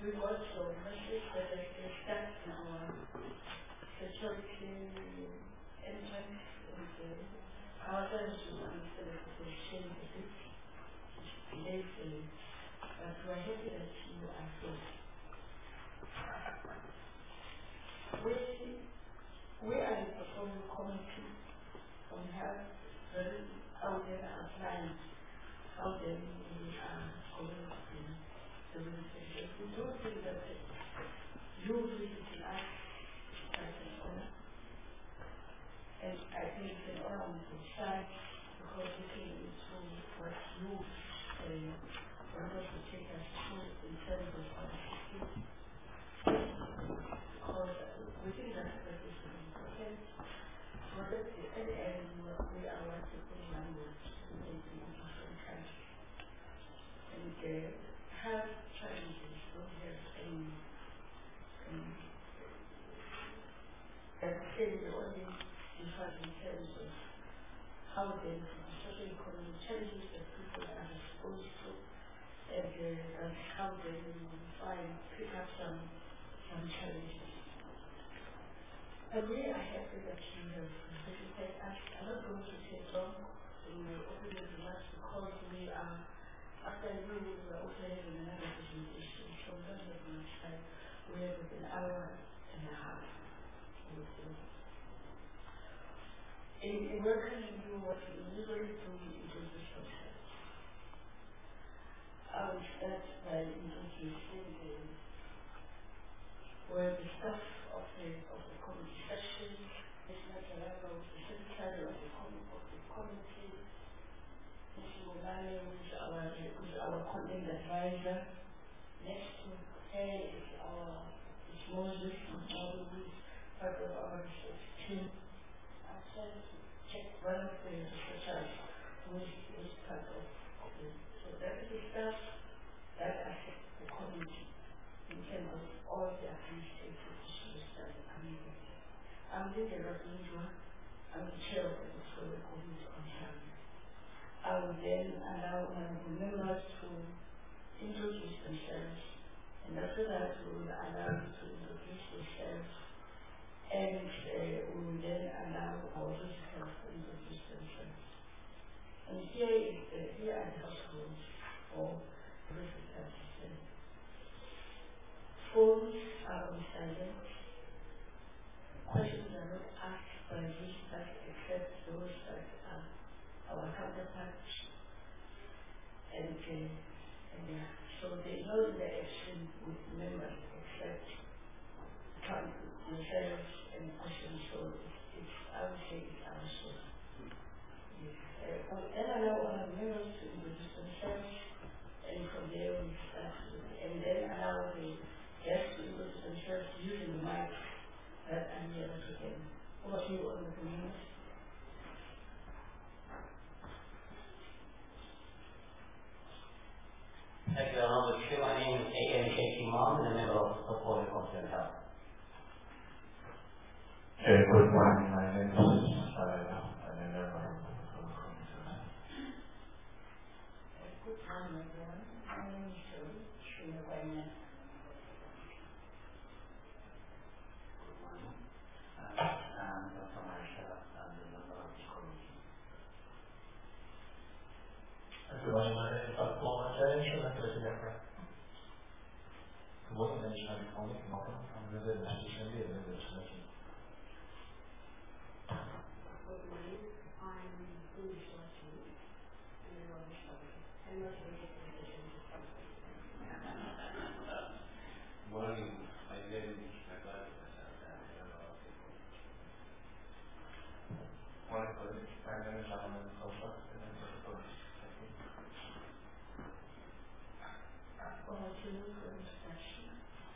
we also message that they start our security entrance and our services and solicitation lately, but we're happy that you are here. We are a performing committee on health, how they are applying, how they are going to the research. We don't think that you visiting us as an honor. And I think it's an honor on the side because we came into what you wanted to take us through in terms of our system. Because we think that this is important. So that the end we are working with language in different countries. And have challenges, don't have any and say the only difference in terms of how the social economic challenges that people are exposed to and how they pick up some challenges. And we are happy that you have visited us. I'm not going to take long in my opening remarks because we are, after you, we are also having another presentation, so we don't have much time. We have an hour and a half. In welcoming you, what we usually do is introduce ourselves. I will start by introducing the staff of the committee section, Ms. Mataranga, who is the secretary of the committee, Ms. Mulane, who is our content advisor. Next to her is Moses, who is part of our research team. I'm trying to check one of the researchers who is part of it. So that is the staff that affects the committee in terms of all the administrative issues that are coming in. I'm Linda Rodriguez. I'm the chair of the Portfolio Committee on Health. I will then allow honorable members to introduce themselves, and after that we will allow you to introduce yourselves, and we will then allow our visitors to introduce themselves. And here are the households for visitors. Phones are on silent. Questions are not asked by visitors except those that are our counterparts. And so there is no interaction with members except themselves and questions. So I would say it's our show. Then allow our members to introduce themselves, and from there we start. And then allow the guests to introduce themselves using the mic that I'm here to them. Over to you, honorable members. Thank you, Honorable Chair. My name is A.M. Sheikh Imam, and I'm a member of the Portfolio Committee on Health. Good morning. My name is I'm a member of the Portfolio Committee on Health. Good morning, everyone. My name is Shirley Wayne. Good morning. I'm Dr. Marisha. I'm the member of the committee. Everyone, my name is Dr. Paul James, and I'm the member. Good morning, I'm Shirley Wayne. I'm the administration leader in this committee. Good morning. I'm Louise Latin, and I'm on the show. I'm not going to get the decision to come. Good morning. My name is Naglai Prasad. I'm a member of the committee. Morning, colleagues. My name is Alan Kosa, and I'm the committee. Over to you for introduction.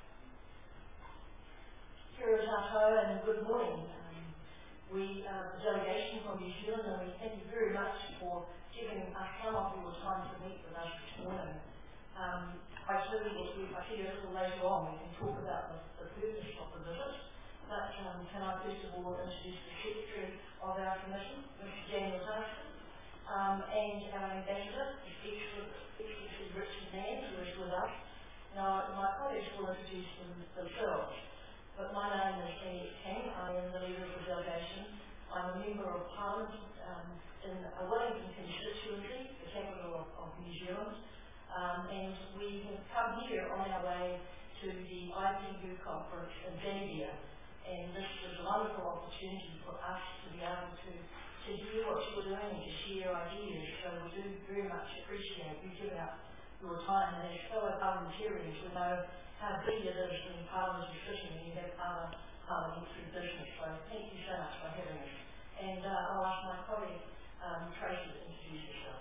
Here is Tato, and good morning. We are a delegation from New Zealand, and we thank you very much for giving us some of your time to meet with us this morning. I see you a little later on, we can talk about the purpose of the visit, but can I first of all introduce the Secretary of our Commission, Mr. Daniel Hudson, and our Ambassador, His Excellency Richard Mann, who is with us. Now, my colleagues will introduce themselves. But my name is Annie King. I am the leader of the delegation. I'm a member of Parliament in a Wellington constituency, the capital of New Zealand, and we have come here on our way to the IPU conference in Zambia. And this is a wonderful opportunity for us to be able to hear what you're doing and to share ideas. So we do very much appreciate you giving up your time. And as fellow parliamentarians, we know how big it is when Parliament is sitting and you have other parliamentary business. So thank you so much for having us. And I'll ask my colleague, Tracy, to introduce herself.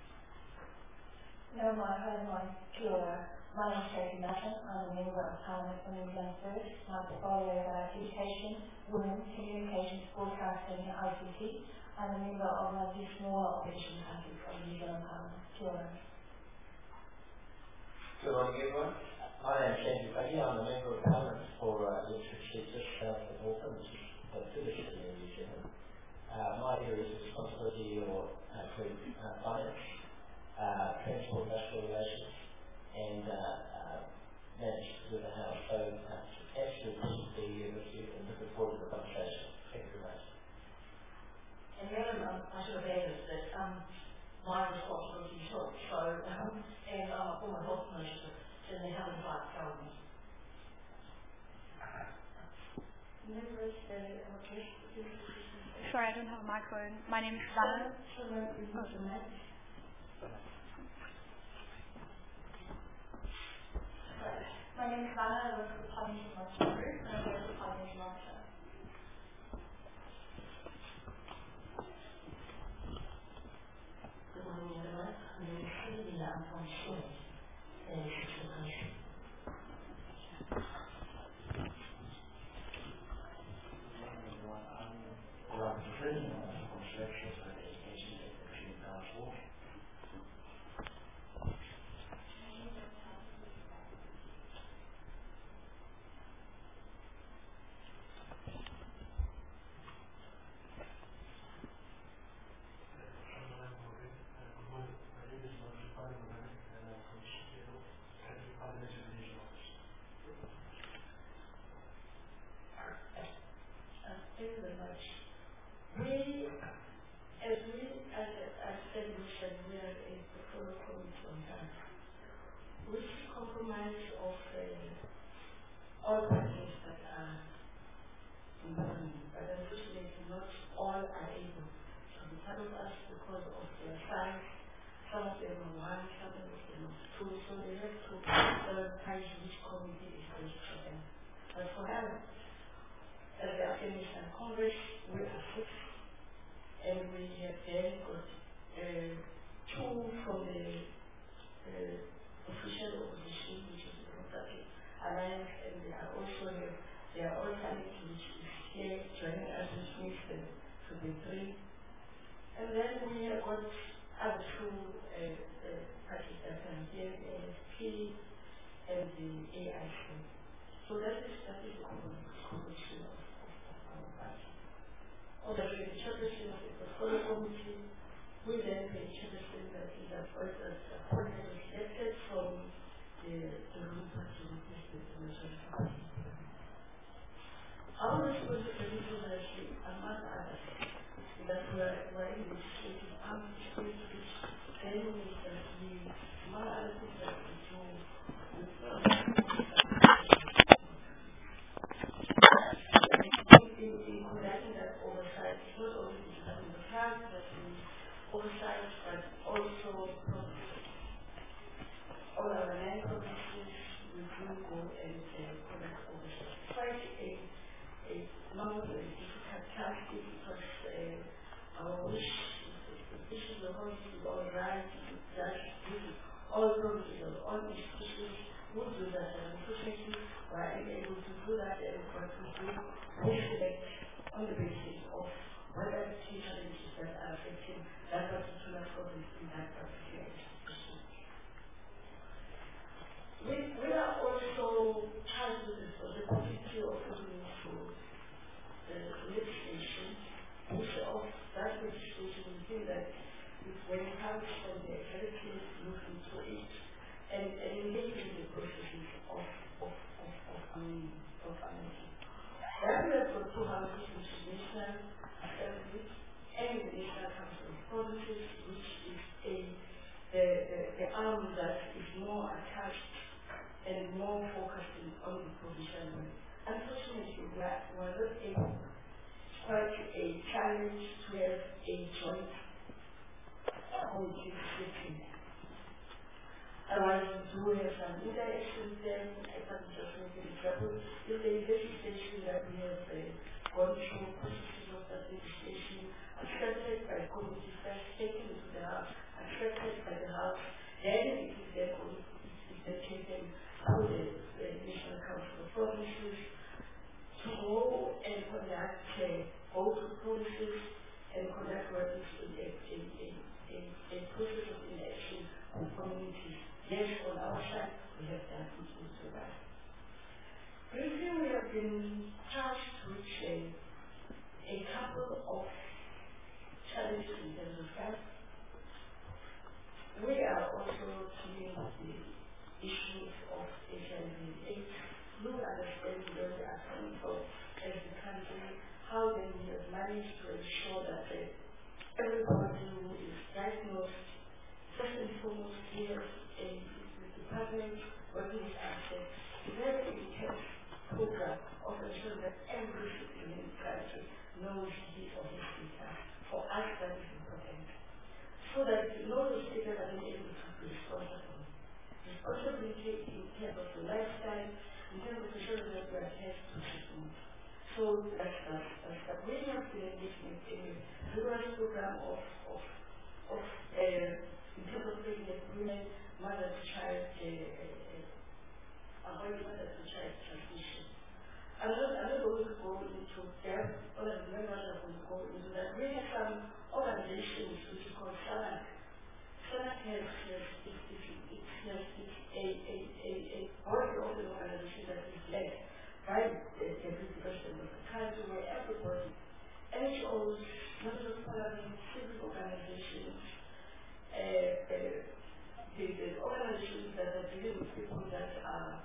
No, my kia ora. My name is Tracy Mason. I'm a member of Parliament for New Zealand First. My portfolio is education, women, communications, broadcasting and ICT. I'm a member of a smaller opposition country from New Zealand Parliament. Kia ora. Good morning, everyone. My name is Andrew Buddy. I'm a member of Parliament for Electric Sheep just south of Auckland, which is the biggest city in New Zealand. My areas of responsibility include finance, transport, industrial relations, and managed with the house. So absolutely be with you and looking forward to the conversation. Thank you very much. And Madam, I should have added that my responsibility is health. So, and I'm a former health minister in the Helen Clark government. Sorry, I don't have a microphone. My name is Savannah. My name is Savannah. I work for the Parliament Monitoring Group, and I work for the Parliament Monitor. Good morning, everyone. My name is Sylvia. I'm from Chile. more focusing on the provision. Unfortunately, we are not able, quite a challenge to have a joint committee sitting. Otherwise, we do have some interaction with them. I can just make an example. If the legislation that we have gone through processes of that legislation, accepted by the committee first, taken into the House, accepted by the House, then it is then taken through the National Council of Provinces to go and conduct both policies and conduct what is a process of interaction with communities. Yes, on our side, we have done something to that. Briefly, we have been charged with a couple of challenges in terms of that. We are also dealing with the issues of HIV and AIDS. We understand where we are coming from as a country, how then we have managed to ensure that everybody who is diagnosed, first and foremost, we have a department working with us, a very intense program of ensuring that every citizen in the country knows his or his data. For us, that is important. So that the knowledge data are able to be responsible. Responsibility in terms of the lifestyle, in terms of ensuring that we are health to treatment. So that's that. We have been engaging in a rigorous program of in terms of pregnant women, mother-to-child, avoid mother-to-child transmission. I'm not going to go into depth. All of the members are going to go into that. We have some organizations which is called SANAC. SANAC has a body of the organization that is led by the Deputy President of the country, where everybody, NGOs, members of parliament, civil organizations, the organizations that are dealing with people that are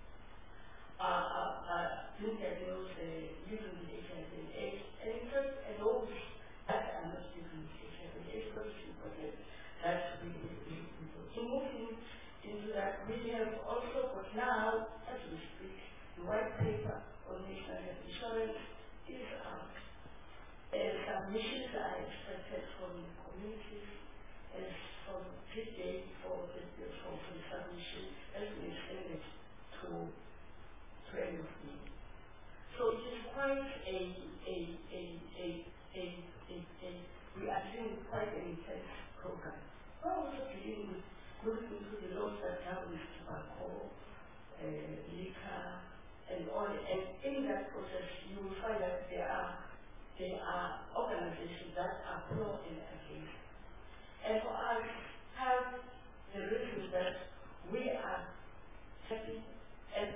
being diagnosed using the HIV and AIDS, and in fact, those that are not using the HIV and AIDS, but it's important that we moving into that. We have also got now, as we speak, the white paper on national health insurance is out. Submissions are expected from the communities as from this day for the submission as we extended to end of May. So it is quite we are doing quite an intense program. We're also dealing with looking into the laws that governs tobacco, liquor, and all. And in that process, you will find that there are organizations that are pro and against. And for us, have the reason that we are happy and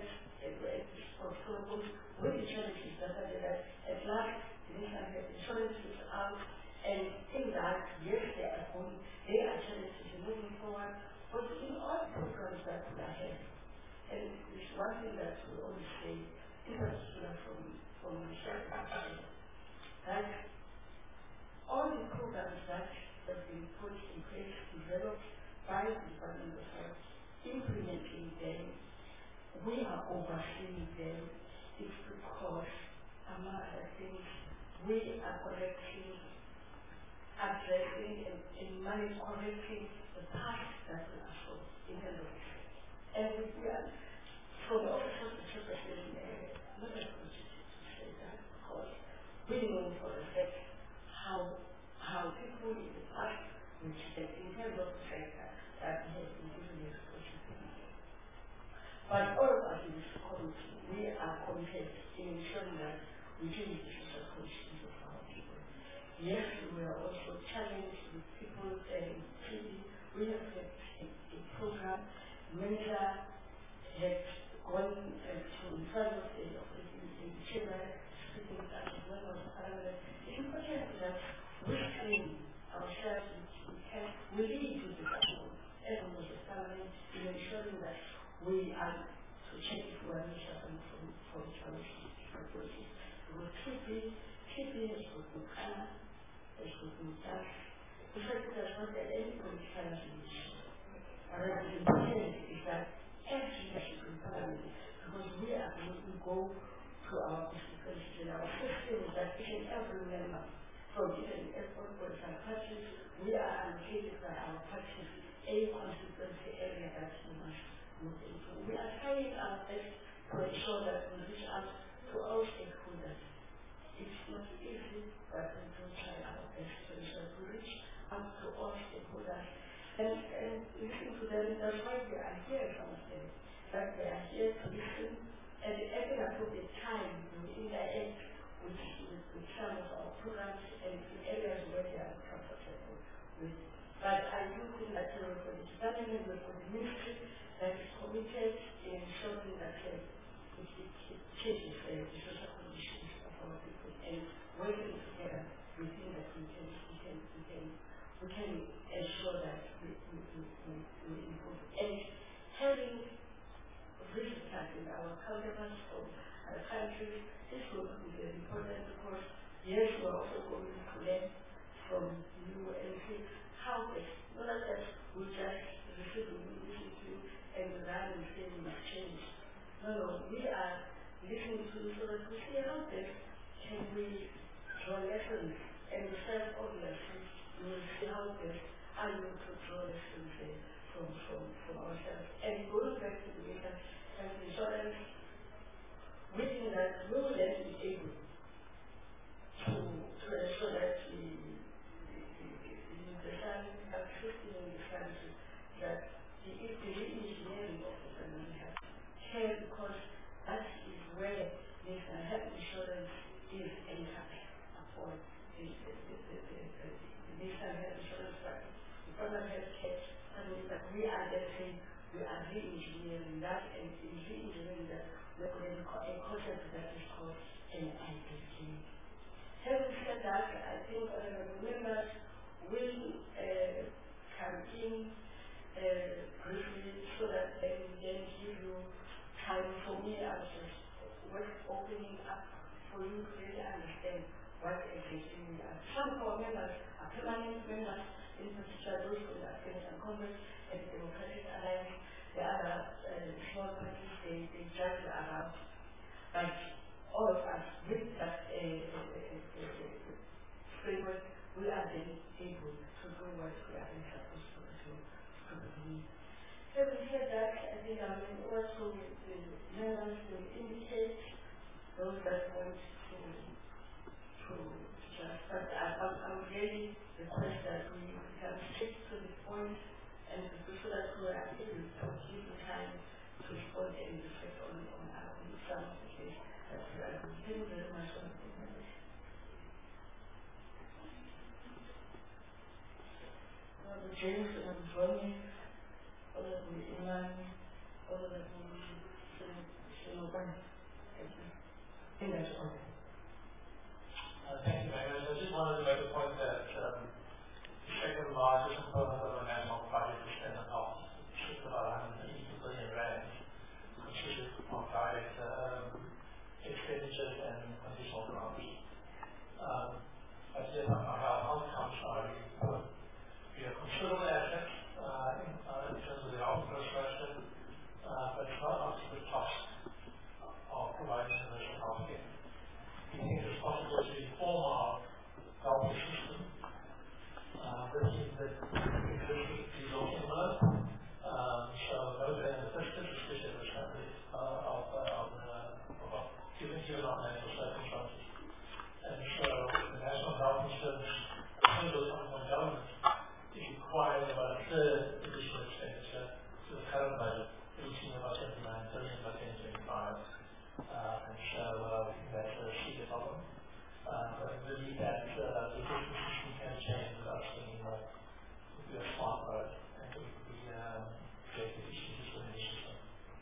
with the challenges that are there. At last, the national health insurance is out, and in that, yes, there are challenges moving forward, but in all programs that we are having, and it's one thing that we always say, in particular from the shared action, that all the programs that have been put in place, developed by the Department of Health, implementing them, we are overseeing them. It's because, among other things, we are correcting, addressing, and correcting the past that we are from in terms of this. And we are, from the Office of the Secretary, not a opportunity to say that, because we know for a fact how people in the past, which in terms of the fact that we have been given the exposure. But all of us in this committee, we are committed in ensuring that we change the social conditions of our people. Yes, we are also challenged with people and we have had a program. Mensa had gone to in front of the chamber, speaking with us as well as Parliament. It's important that we train ourselves, we lead with the government, as well as the Parliament, in ensuring that we are to check if we are suffering from challenges. Because TB has got no color, has got no task. In fact, it has not had any political affiliation. The important is that as leadership in Parliament, because we go to our constituencies and our system that each and every member from each and every political parties, we are allocated by our parties a constituency area that we must move into. We are trying our best to ensure that we reach out to all stakeholders. It's not easy, but we do try our best to ensure we reach out to all stakeholders and listen to them. That's why we are here, some of them, that they are here to listen and at an appropriate time we interact with some of our programs and in areas where they are comfortable with. But I do think that for the department, for the ministry that is committed in ensuring that it changes the social conditions of our people and working together, we think that we can ensure that we improve. And having visitors in our counterparts from other countries is going to be very important because yes, we are also going to learn from you and see how best, not that we just receive a new issue and run and say we must change. No, we are listening to so that we see how best can we draw lessons and serve obviously we will see how best are we to draw lessons from ourselves. And going back to the health insurance, we think that we will then be able to ensure that the health system in this country, that the engineering of the family health care, because that is where national health insurance is entered upon the national health insurance practice. The primary health care, that means that we are then saying we are re-engineering that, and in re-engineering that we are putting a concept that is called an IPT. Having said that, I think members will come in briefly so that they will then give you time. For me, I was just opening up for you to really understand what exactly we are. Some of our members are permanent members, in particular those from the Afghanistan Congress and the Democratic Alliance. The other small parties, they judge around. But all of us, with that framework, we are then able to do what we are supposed to do. Having said that, I think I will also the members will indicate those that want to just, but I would really request that we can stick to the point and so that we are able to give the time to respond and reflect on some of the case that we are doing. Thank you very much for the members. James and Ronnie, Honorable Iman, Honorable Shinoban. Thank you. I think that's all. Thank you very much. I just wanted to make a point that the second largest component of the national budget is spending health. It's about 180 billion rand, consisted of direct expenditures and additional grants. But yet our health outcomes are really poor. We have considerable assets in terms of the health infrastructure, but it's not up to the cost of providing universal health care. We think it's possible to reform our health system. This is the existing legal envelope. So those are the first especially in this country given to our national circumstances. And so the National Health Insurance from government is requiring about a third additional expenditure to the current budget, reaching about 79 billion by 2025. And so we think that's a serious problem. But I believe that the existing system can change without spending more. It would be a smart road and it would be create efficiencies within the system.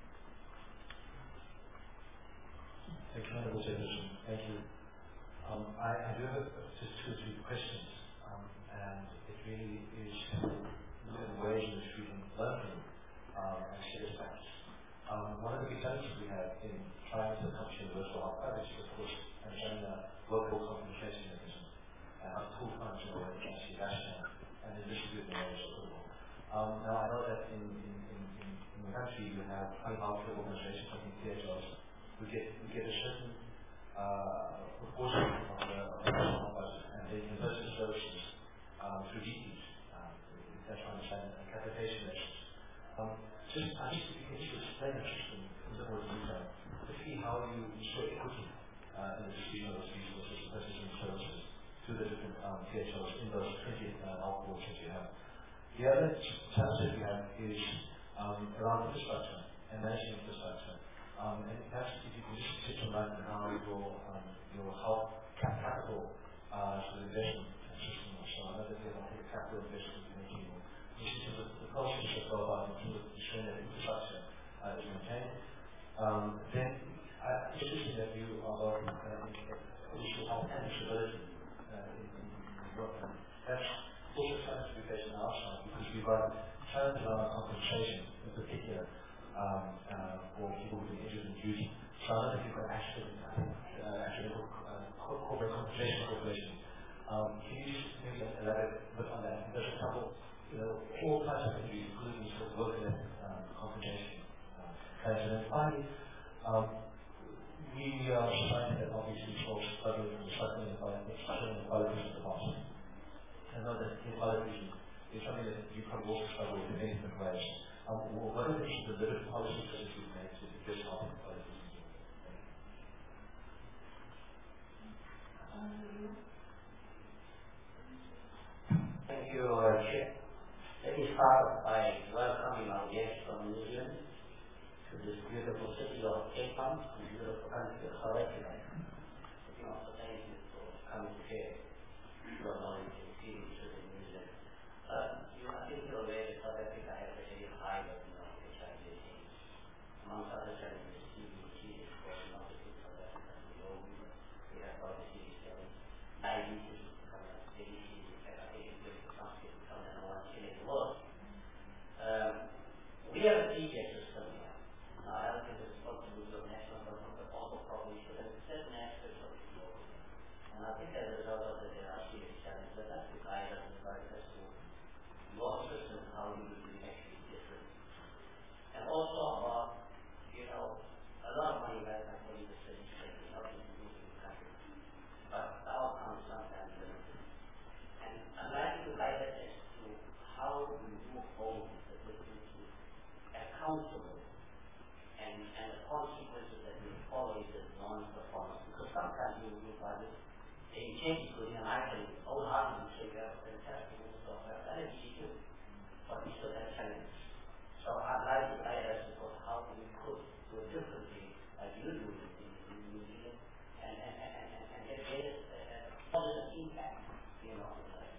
Thank you, Honourable Chairperson. Thank you. I do have just 2 or 3 questions, and it really is look at the ways in which we can learn from and share facts. One of the big challenges we have in trying to accomplish universal health coverage is, of course, understanding the local communication mechanism and how the full function of it is actually rational and the distributed knowledge of people. Now I know that in the country you have high healthcare organizations like PHOs who get a certain proportion of the national budget, and they convert the services through GPs, if that's my understanding, and capitation measures. I think if you can just explain the system in a more detail to see how you ensure equity in the distribution of those resources, purchasing services to the different PHOs in those 20 health boards that you have. The other challenge that we have is around infrastructure and managing infrastructure. And perhaps if you can just shed some light on how your health capital investment system or so. I know that you have a capital investment committee, which is the process that go about in terms of ensuring that infrastructure is maintained. Then it's interesting that you are both issue health and disability in Europe. That's also something to be faced on our side, because we've got challenges around compensation in particular for people who've been injured in duty. So I don't know if you've got accidental corporate compensation corporation. Can you just maybe elaborate a bit on that? There's a couple, all types of injuries, including sort of work-related compensation. And then finally, we are a society that obviously is struggling with struggling inequalities in the past. I know that inequality is something that you probably also struggle with in many different ways. What are the different policies that you've made to address health inequalities? Thank you, Chair. Let me start by welcoming our guests from New Zealand to this beautiful city of Cape Town and beautiful country of South Africa. Let me also thank you for coming to share your knowledge. I think you're aware that South Africa has a very high level of HIV/AIDS. Amongst other challenges, CBT is growing up in South Africa. We have obviously diabetes is becoming a very serious epidemic. Something becoming number one killer in the world. We have a TGS system here. Now, I don't think it's responsibility of national government, but also probably should have certain aspects of it local. And I think as a result of that, there are serious challenges that have to guide us and guide us to your system, how you will be actually different. And also about, a lot of money right now for you to study taking out into the country. But the outcome is sometimes limited. And I'd like you to guide us as to how we move forward with the difference accountable and the consequences that may follow the non-performance. Because sometimes you will find it, the intent is good, and I can wholeheartedly say we have a fantastic stuff. That is easy too, but we still have challenges. So I'd like to guide us about how we could do it differently as you do it in New Zealand and get a positive impact, on the side.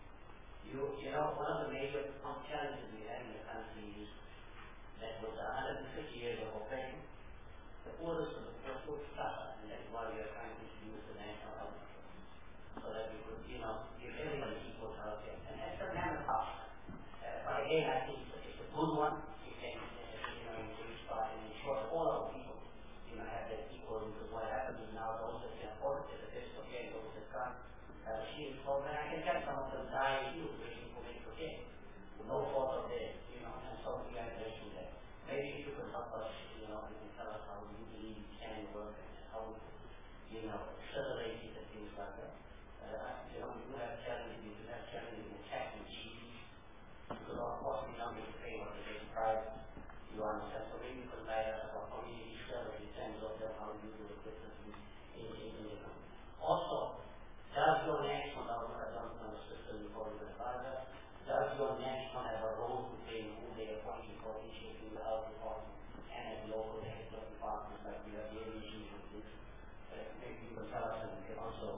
One of the major challenges we have in the country is that with 150 years of oppression, the poorest of the poor still suffer, and that's why we are trying to introduce the national health insurance, so that we could, give everybody equal health care. And that's a matter of cost. But again, I think it's a good one. You can, start and ensure that all our people, have that equal, because what happens is now those that can afford it, the best of care, those that can't, have a serious problem. And I can tell some of them die waiting for medical care. No fault of theirs, and so we are addressing that. Maybe if you could help us, you can tell us how you believe it can work and how we could, accelerate it and things like that. We do have challenges in attacking GPs, because of course we don't need to pay what they get price. You understand? So maybe you could guide us about community service in terms of how you do it differently in the company. Also, does your national government, I don't know the system before you advise us, does your national have a role to play in who they appoint for each of the health department and as local heads of departments like we have the issues with this? Maybe you can tell us, and we can also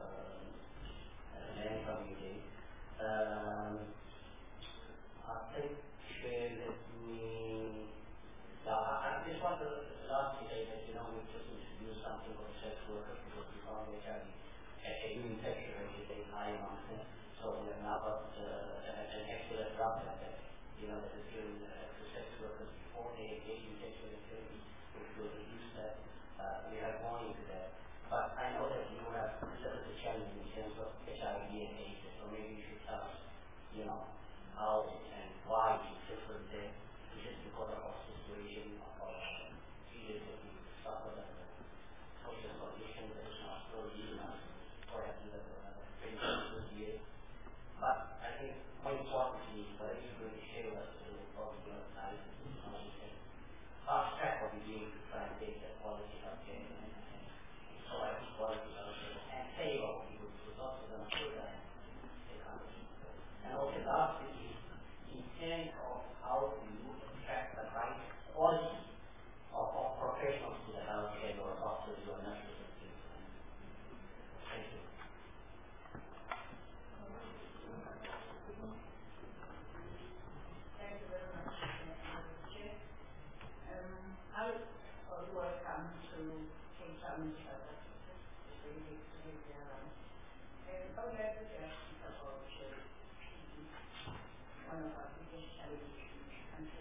learn from you, Dave. I think I just want to lastly say that we just introduced something for sex workers because we found HIV a new infection rate is very high amongst them. So we have now got an excellent drug that is given to sex workers before they engage in sexual activity, which will reduce that. We have more into that. But I know that you have limited challenges in terms of HIV and AIDS, so maybe you should tell us, how and why quality of care and provide quality also and payroll was also going to put that economy. And also lastly, in terms of how you attract the right quality of professionals to the healthcare or doctors or nurses and things like that. Thank you. Thank you very much, Mr. Chair. I would welcome to take some South Africa, especially to be around. And I would like to just speak about one of our biggest challenges in this country.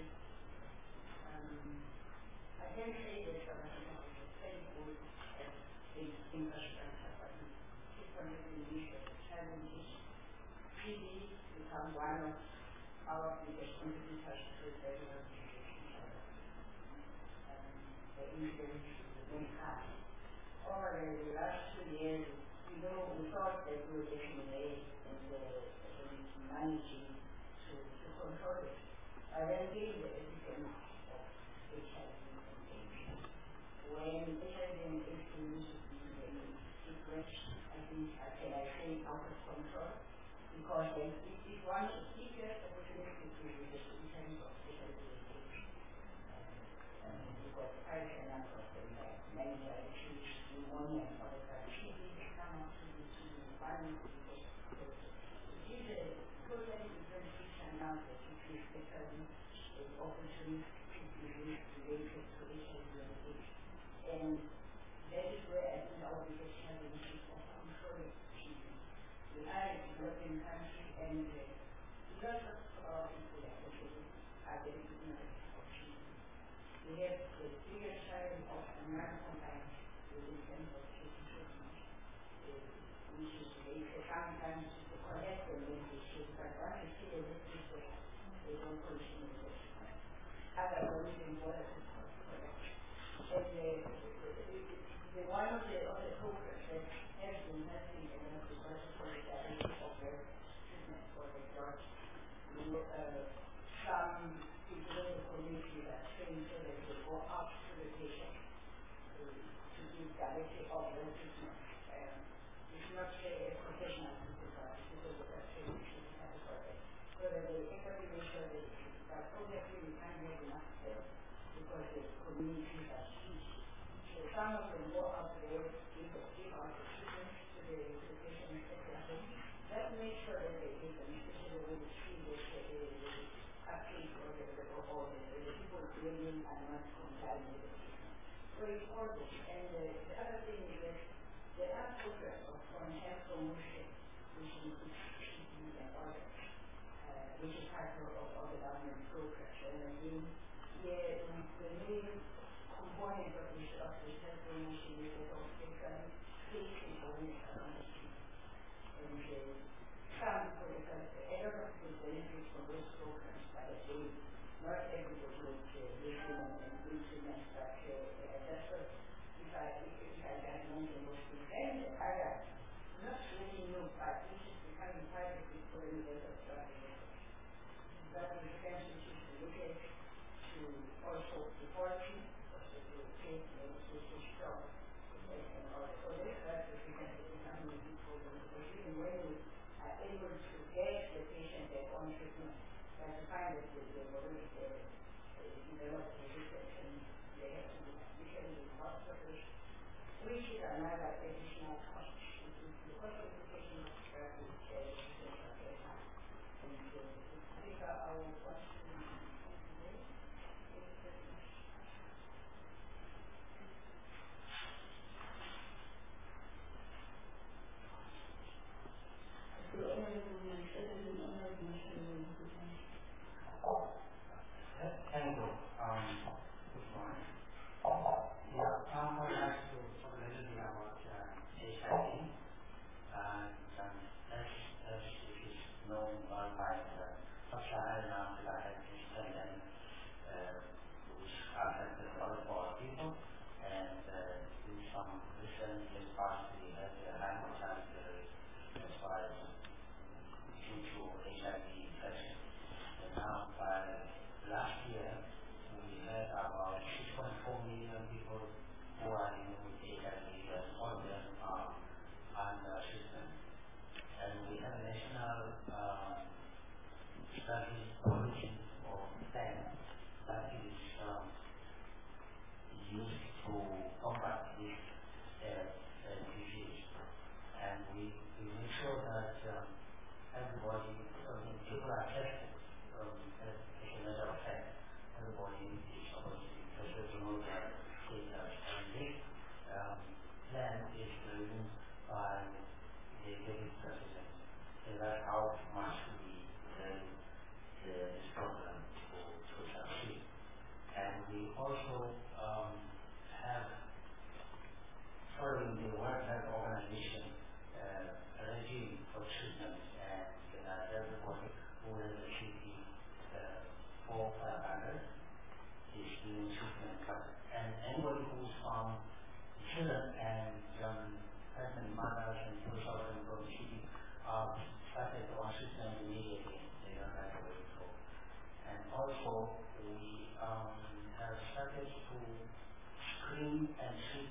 I can say that South Africa is very good at its infrastructure, but frequently we have challenges. TB become one of our biggest contributors to the federal education. The incidence is very high. Over the last 2 years, we thought that we were getting away and managing to control it. But then came the epidemic of HIV and AIDS. When HIV and AIDS used to be very secret, I think, can I say, out of control, because it was a secret opportunity to use it in terms of HIV and AIDS. Because quite a number of them, like meningitis, pneumonia, and other kinds of things, come up to the one because it is a totally different picture now that it is becoming an opportunity to be related to HIV and AIDS. And that is where I think our biggest challenge is of controlling children. We are a developing country and lots of our people are very ignorant about children. We have the biggest challenge of non-compliance in terms of children, which is sometimes to collect them when they should, but once they see the literature, they don't continue with it. Otherwise, it's important to collect. And one of the programs that has been helping in the research for the ability of the treatment for the drugs, some people in the community that train so that they go out to the patient to give directly of the treatment. It's not a professional because of that training should have for it. So that they actually make sure that obviously we can't get enough help because the communities are huge. So some of them go out there, give out the treatment to the patient, etc. That makes sure that they get them, especially when they see that athletes or the people willing and not complying with the treatment. So it's all this. And the other thing is that there are programs on health promotion, which includes treatment and others, which is part of the government programs. And again, the main component of this health promotion is that of patient awareness around the treatment. And some people, a lot of people benefit from those programs, but again, not everybody would listen and implement, but that's what if I just mention those things. And other, not really new, but this is becoming part of the perimeter of strategy. That is essential to look at to also equality, also to take and social strong. And also this is becoming a big problem because even when you are able to get the patient their own treatment, you have to find that they've already developed resistance and they have to be admitted in hospitals, which is another additional cost. The cost of education of therapy is very high. And I think I will want to Thank you. Good morning. Yeah, I would like to talk a little bit about HIV. As it is known worldwide, sub-Saharan Africa has this pandemic which affected a lot of people, and in some recent years past we had a high mortality rate as far as due to HIV infection. And now by last year we had about 6.4 million people that's how much we value this program to succeed. And we also have, following the World Health Organization regime for treatment, and everybody who has achieved 4 or 500 is doing treatment. And anybody who's from children and pregnant mothers and children from treatment started on treatment immediately. They don't have to wait for. And also, we have started to screen and treat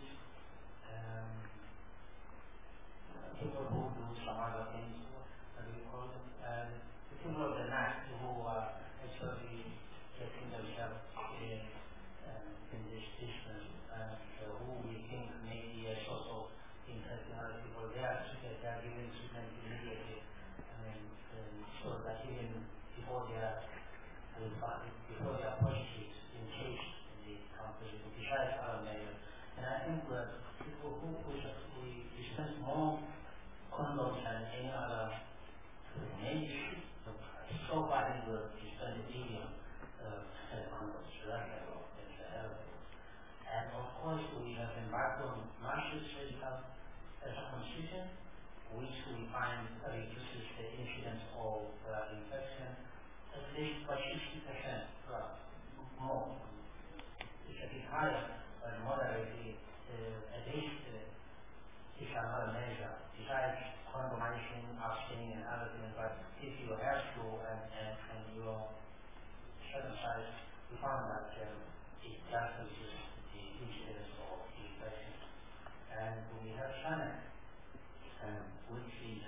people who do some other things, what do you call them? The people of the night who are actually getting themselves in this business, who we think may be also infecting other people. They are giving treatment immediately, so that even before they are positive in case they come positive, besides other measures. And I think people who we spend more condoms than any other nation. So far, I think we spend $1 billion condoms. So that's a lot. And of course, we have embarked on massive surgical circumcision, which we find reduces the incidence of infection at least by 60% more. It's a bit higher, but moderately, at least it's another measure. Besides condomizing, abstaining, and other things, but if you have to and you're circumcised, we found that it does reduce the incidence of infection. And we have SANEC, which is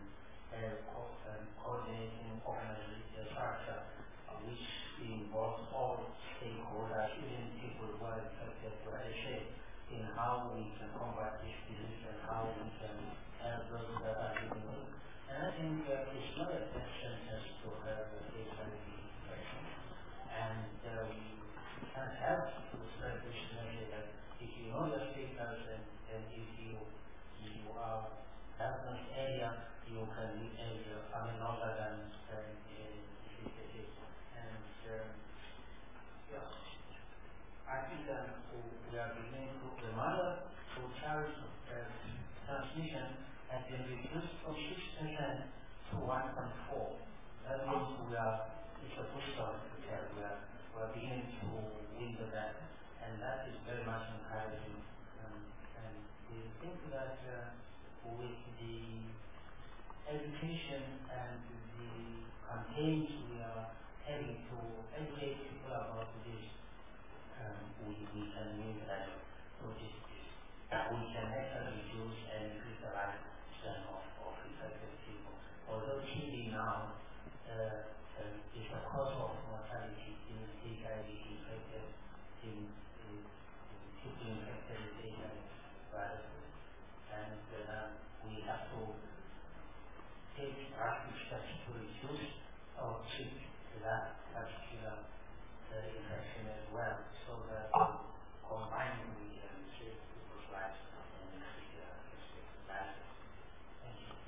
coordinating organization structure, which involves all stakeholders, even people who are infected, to shape in how we can combat this disease and how we can help those that are living with. And I think it's not a death sentence to have a HIV infection. And we can help to spread this message that if you know your status and if you are diagnosed area, you can live area, longer than if it is. And I think we are beginning to, the mother to child transmission has been reduced from 6% to 1.4. That means it's a booster care. We are beginning to window that, and that is very much encouraging. And we think that with the education and the campaigns we are having to educate people about this, we can win that. So we can actually reduce and increase the lifespan of infected people. Although TB now is the cause of mortality in HIV infected, in people infected with HIV viruses. And we have to take drastic steps to reduce or treat that particular infection as well, so that combined we can save people's lives and increase their lives. Thank you.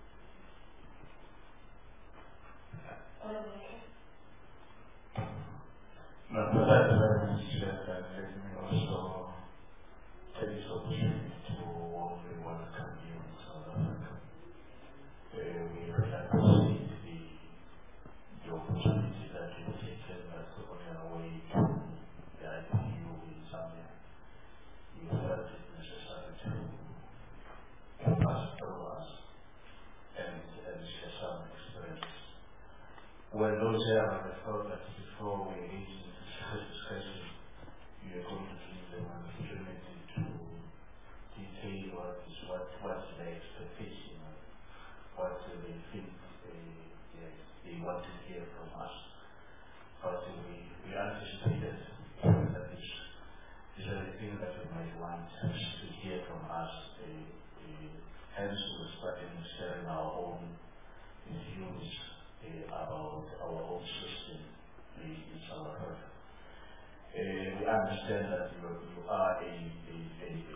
Thank you very much, and let me also take this opportunity to warmly welcome you in South Africa. We very appreciate the opportunity that you've taken on your way to the IPU in Zambia. You felt it necessary to pass through us and share some experience. Well, those here are the thought that before we engage in this discussion, you are going to give them an opportunity to detail what is their expectation, what they think they want to hear from us. But we anticipated that this is a thing that we might want to hear from us. Hence, we're starting sharing our own views about our own system in South Africa. We understand that you are a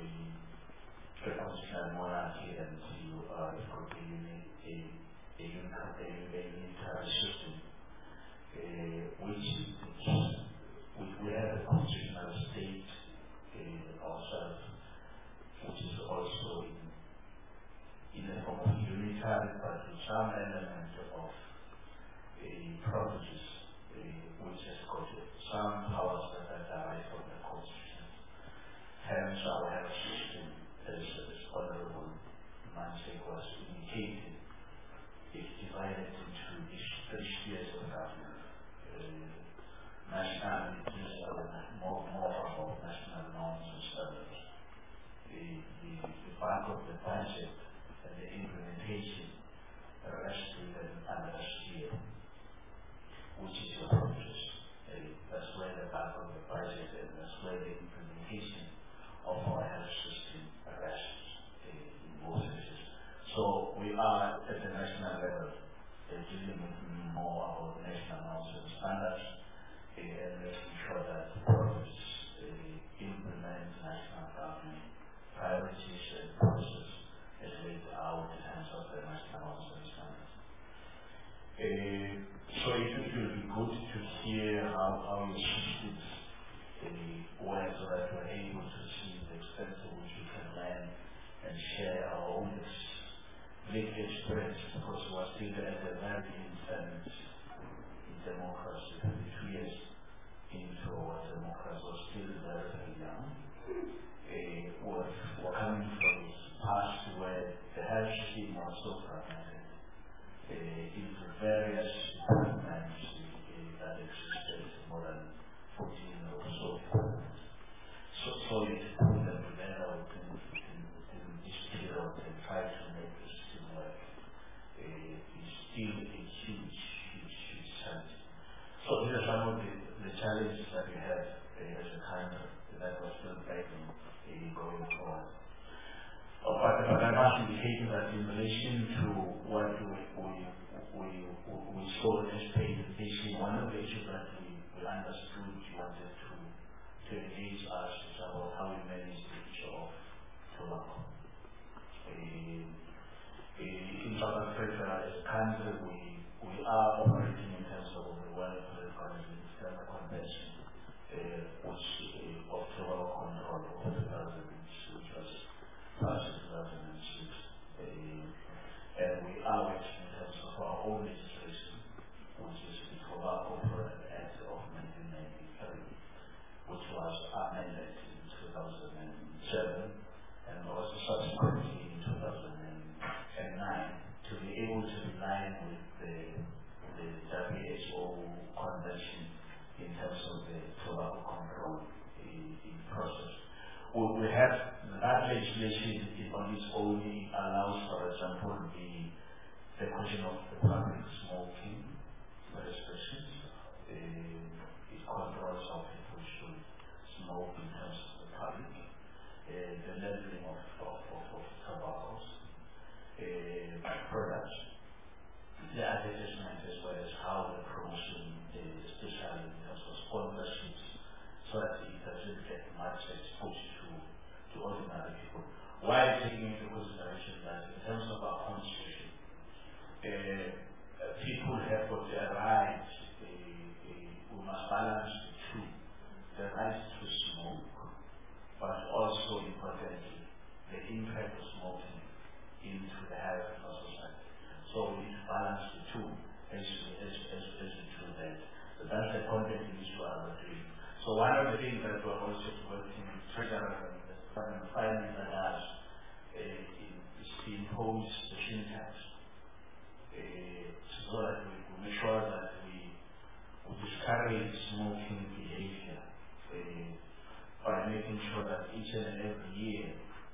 constitutional monarchy and you are a union unitary system, which we have a constitutional state ourselves, which is also in a form of unitary, but with some element of provinces, which has got some powers that are derived from the constitution. Hence, our health system, as Honorable Mansek was indicating, is divided into these three spheres of government. National interests are more about national norms and standards. The bulk of the budget and the implementation rests within another sphere, which is your provinces. That's where the bulk of the budget and that's where the implementation of our health system rests in most cases. So we are at the national level dealing with more about national norms and standards and making sure that the provinces implement national government priorities and policies as laid out in terms of the national norms and standards. So it will be good to hear how your systems work so that we're able to see the extent to which we can learn and share our own lived experience, because we're still at a very infant in democracy, 32 years into our democracy, we're still very, very young. We're coming from this past where the health system was so fragmented into various departments that existed more than 14 or so departments. So you put them together within this period and try to make the system work. It's still a huge challenge. So these are some of the challenges that we have as a country that we're still fighting going forward. But I must indicate that in relation to what we saw as paid issue, one of the issues that we understood you wanted to engage us is about how we manage the issue of tobacco. In South Africa, as a country, we are operating in terms of the World Health Organization Convention, which of tobacco control of 2006, which was passed in 2006. And we are working in terms of our own legislation, which is the Tobacco Product Act of 1993, which was amended in 2007 and also subsequently in 2009 to be able to align with the WHO convention in terms of the tobacco control in process. We have that legislation on its own allows, for example, the question of the public smoking restrictions. It controls how people should smoke in terms of the public, the leveling of tobaccos, products, the advertisement, as well as how the promotion, especially in terms of sponsorships, so that it doesn't get much exposed to ordinary people. While taking into consideration that in terms of our constitution, people have got their rights, we must balance the two, the right to smoke, but also importantly, the impact of smoking into the health of our society. So we need to balance the two as we do that. So that's the content in which we are doing. So one of the things that we're also working with Treasurer and Finance and us is to impose the sin tax, so that we make sure that we discourage smoking behavior by making sure that each and every year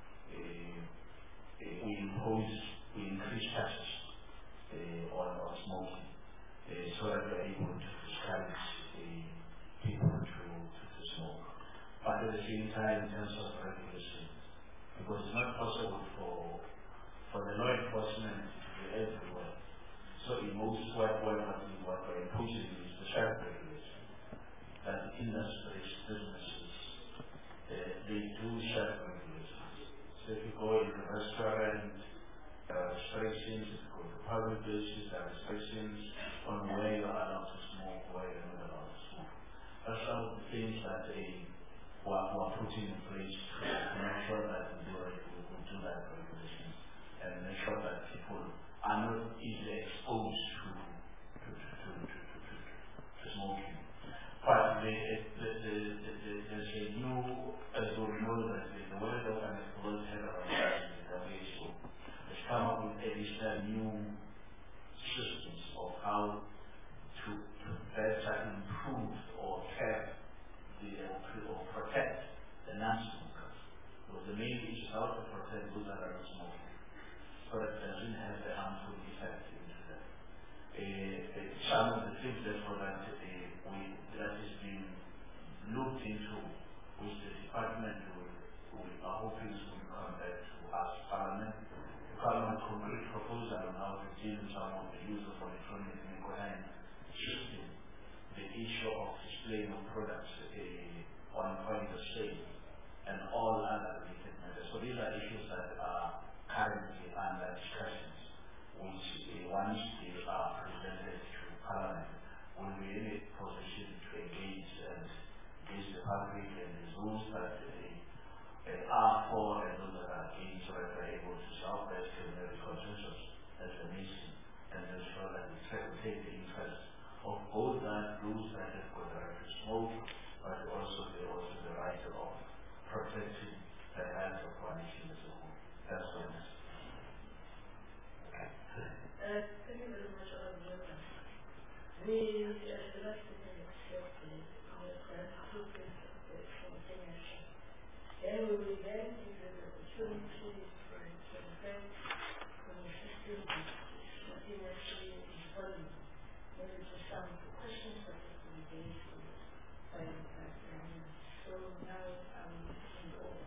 we increase taxes on smoking, so that we're able to discourage people to smoke. But at the same time, in terms of regulation, because it's not possible for the law enforcement to be everywhere. So in most what we're imposing is the self-regulation. That industries, businesses, they do self-regulations. So if you go in a restaurant, there are restrictions. If you go to public places, there are restrictions on where you are allowed to smoke, where you're not allowed to smoke. That's some of the things that we're putting in place to make sure that we do that regulation and make sure that people are not easily exposed to smoking. But there's a new, as we know that the World Health Organization, the WHO, has come up with additional new systems of how to better improve or care or protect the non-smokers. So the main issue is how to protect those that are not smoking, so that it doesn't have the harmful effect into them. Some of the things therefore that is being looked into, which the department are hoping will come back to us, Parliament, to come with a concrete proposal on how to deal with some of the use of electronic nickel and system, the issue of displaying of products on point of sale, and all other related matters. So these are issues that are currently under discussions, which once they are presented to Parliament, will be in a position to engage and engage the public and the rules that are for and those that are against, so that we're able to southwest and the consensus as a nation, and ensure that we try to take the interest of both those that have got the right to smoke, but also the right of protecting the health of our nation as a whole. That's what it is. Thank you very much, we, as the last thing accepted, took this spontaneously. Then we will then give the opportunity for the system spontaneously responding. Maybe to some questions that have been raised by so now I'm looking over.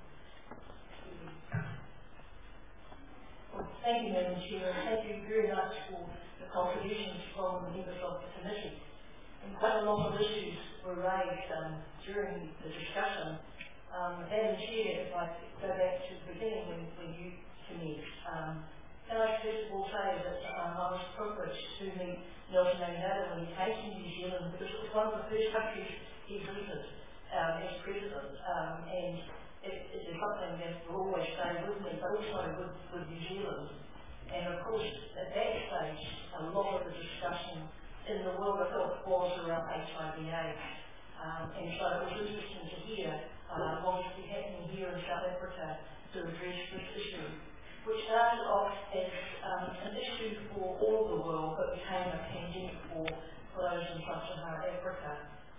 Thank you, Madam Chair. Thank you very much for the contributions from the members of the committee. And quite a lot of issues were raised during the discussion. Madam Chair, if I go back to the beginning when you commenced, can I first of all say that I was privileged to meet Nelson Mandela when he came to New Zealand, because it was one of the first countries he visited as president, and it is something that will always stay with me, but also with New Zealand. And of course, at that stage, a lot of the discussion in the world of health was around HIV/AIDS. And so it was interesting to hear what is happening here in South Africa to address this issue, which started off as an issue for all the world, but became a pandemic for those in sub-Saharan Africa.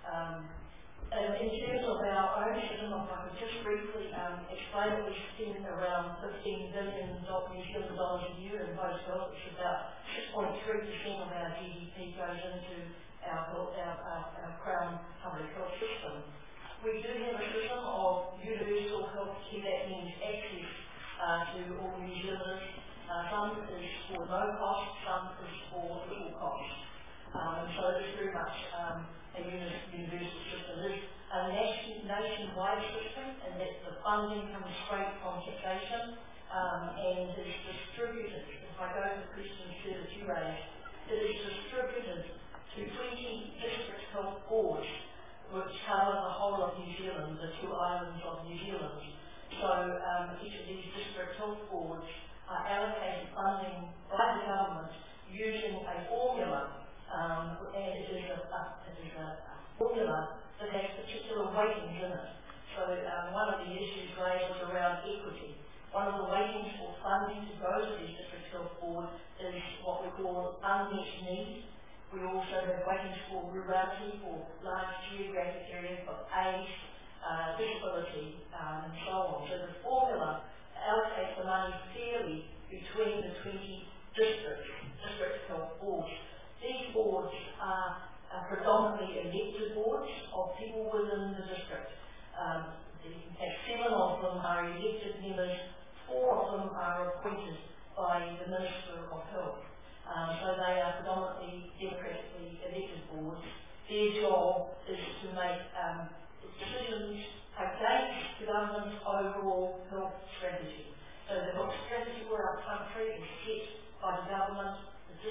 In terms of our own system, if I could just briefly explain that we spend around $15 billion a year in post health, which is about 6.3% of our GDP goes into our Crown public health system. We do have a system of universal health care, that means access to all New Zealanders. Some is for no cost, some is for little cost. So it is very much a universal system. It is a nationwide system, and that the funding comes straight from taxation and is distributed. If I go to the question that you raised, it is distributed to 20 district health boards, which cover the whole of New Zealand, the two islands of New Zealand. So each of these district health boards are allocated funding by the government using a formula, and it is a formula that has particular weightings in it. So one of the issues raised was around equity. One of the weightings for funding to go to these district health boards is what we call unmet need. We also have weightings for rurality, for large geographic areas, for age, disability, and so on. So the formula allocates the money fairly between the 20 district health boards. These boards are predominantly elected boards of people within the district. In fact, 7 of them are elected members, 4 of them are appointed by the Minister of Health. So they are predominantly democratically elected boards. Their job is to make decisions against the government's overall health strategy. So the health strategy for our country is set by the government. The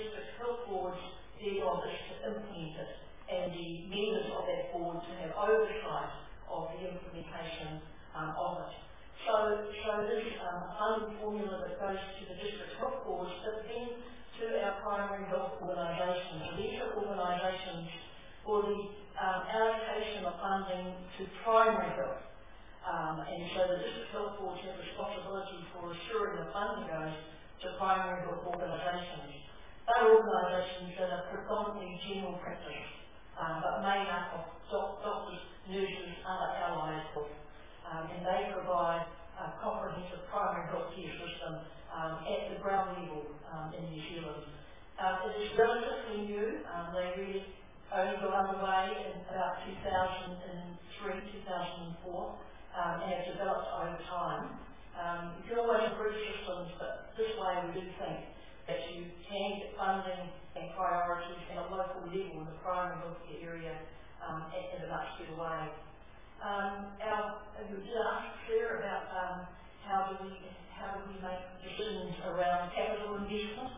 is a funding formula that goes to the district health boards, but then to our primary health organisations. And these are organisations for the allocation of funding to primary health. And so the district health boards have responsibility for assuring the funding goes to primary health organisations. They are organisations that are predominantly general practice, but made up of doctors, nurses, other allied health. And they provide a comprehensive primary health care system at the ground level in New Zealand. It is relatively new. They really only got underway in about 2003, 2004, and have developed over time. You can always improve systems, but this way we do think that you can get funding and priorities at a local level in the primary health care area in a much better way. You did ask Claire about how do we make decisions around capital investment.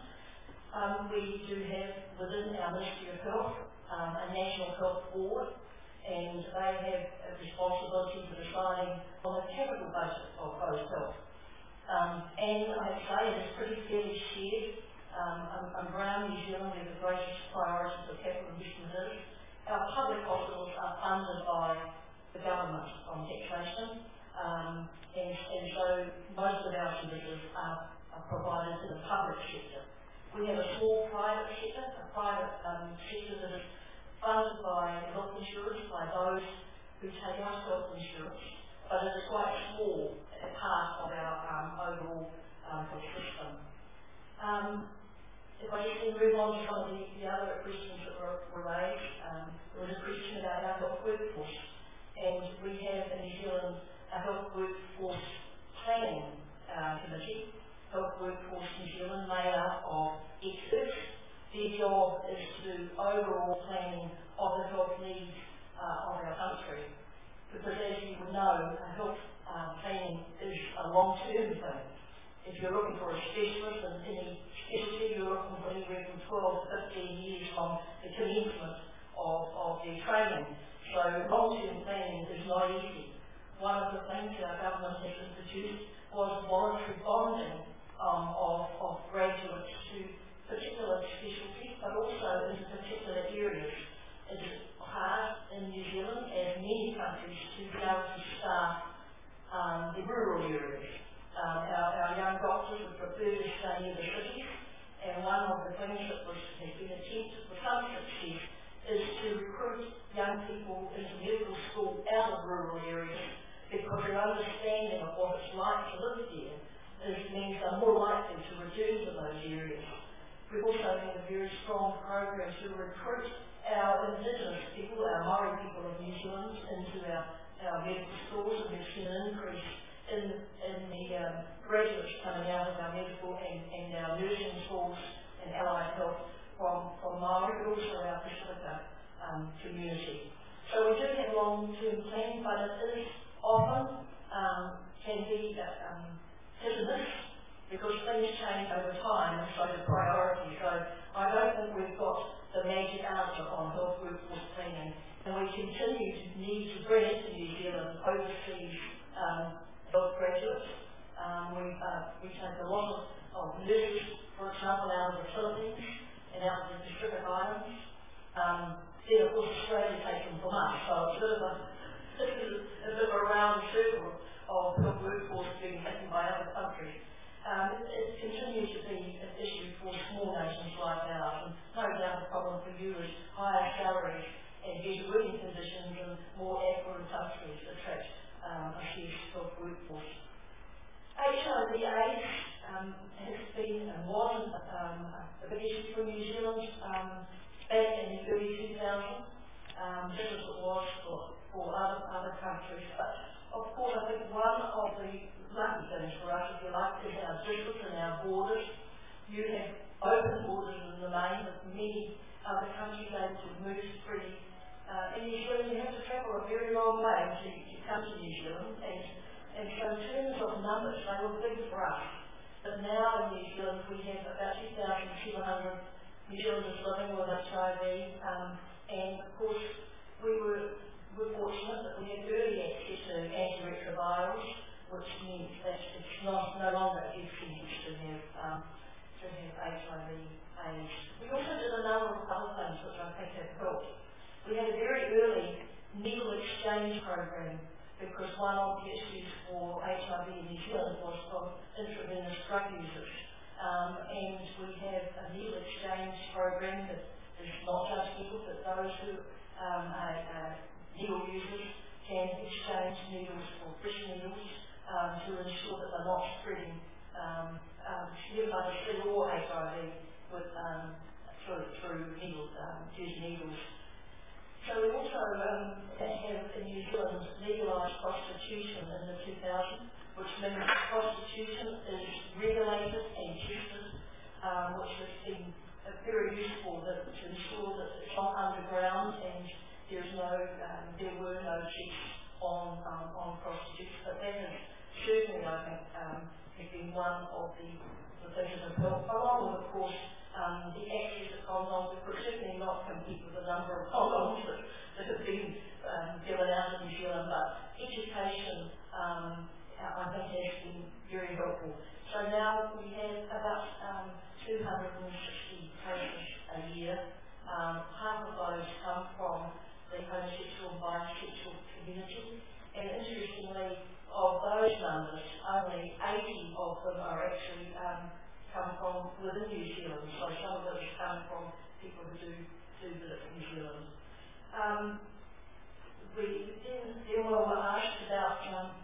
We do have within our Ministry of Health a National Health Board, and they have a responsibility for deciding on the capital budget of both health. And I have to say it is pretty fairly shared. Around New Zealand where the greatest priorities of capital investment is. Our public hospitals are funded by the government on taxation, and so most of our services are provided in the public sector. We have a small private sector, a private sector that is funded by health insurance, by those who take out health insurance, but it is quite a small part of our overall health system. If I just move on to some of the other questions that were raised, there was a question about our health workforce, and we have in New Zealand a health workforce planning committee, Health Workforce New Zealand, made up of experts. Their job is to do overall planning of the health needs of our country, because as you would know, health planning is a long-term thing. If you're looking for a specialist in any specialty, you're looking for anywhere from 12 to 15 years from the commencement of their training. So long-term planning is not easy. One of the things our government has introduced was voluntary bonding of graduates to particular specialties, but also into particular areas. It is hard in New Zealand, as many countries, to be able to staff the rural areas. Our young doctors would prefer to stay near the cities, and one of the things that has been attempted with some success is to recruit young people into medical school out of rural areas, because their understanding of what it's like to live there means they're more likely to return to those areas. We've also had a very strong program to recruit our Indigenous people, our Maori people of New Zealand, into our medical schools, and we've seen an increase in the graduates coming out of our medical and our nursing schools and allied health from Maori, but also our Pacifica community. So we do have long-term planning, but it is often can be hit and miss, because things change over time, and so do priorities. So I don't think we've got the magic answer on health workforce planning, and we continue to need to bring into New Zealand overseas health graduates. We take a lot of nurses, for example, out of the Philippines and out of the Pacific Islands. Then of course Australia takes them from us, so it's a bit of a round circle of health workforce being taken by other countries. It continues to be an issue for small nations like ours, and no doubt the problem for you is higher salaries and better working conditions in more affluent countries attract a huge health workforce. HIV/AIDS has been and was a big issue for New Zealand back in the early 2000s, just as it was for other countries. But of course, I think one of the lucky things for us, if you like, is our districts and our borders. You have open borders in the main, with many other countries able to move freely. In New Zealand, you have to travel a very long way to come to New Zealand, and so in terms of numbers, they were big for us. But now in New Zealand, we have about 2,700 New Zealanders living with HIV, and of course, we're fortunate that we have early access to antiretrovirals. which means that it's no longer a death sentence to have HIV/AIDS. We also did a number of other things which I think have helped. We had a very early needle exchange program because one of the issues for HIV in New Zealand was from intravenous drug users. And we have a needle exchange program that is not just people, but those who are needle users can exchange needles for fresh needles to ensure that they're not spreading hepatitis C or HIV with, through needles, using needles. So we also have in New Zealand legalised prostitution in the 2000s, which means prostitution is regulated and tested, which has been very useful to ensure that it's not underground and there were no checks on prostitutes. But that is certainly, I think, has been one of the things that have helped, along with, of course, the access to condoms. It could certainly not compete with the number of condoms that have been given out in New Zealand, but education, I think, has been very helpful. So now we have about 260 cases a year. Half of those come from the homosexual and bisexual community, and interestingly, of those numbers, only 80 of them are actually come from within New Zealand, so some of those come from people who do visit New Zealand. We then were asked about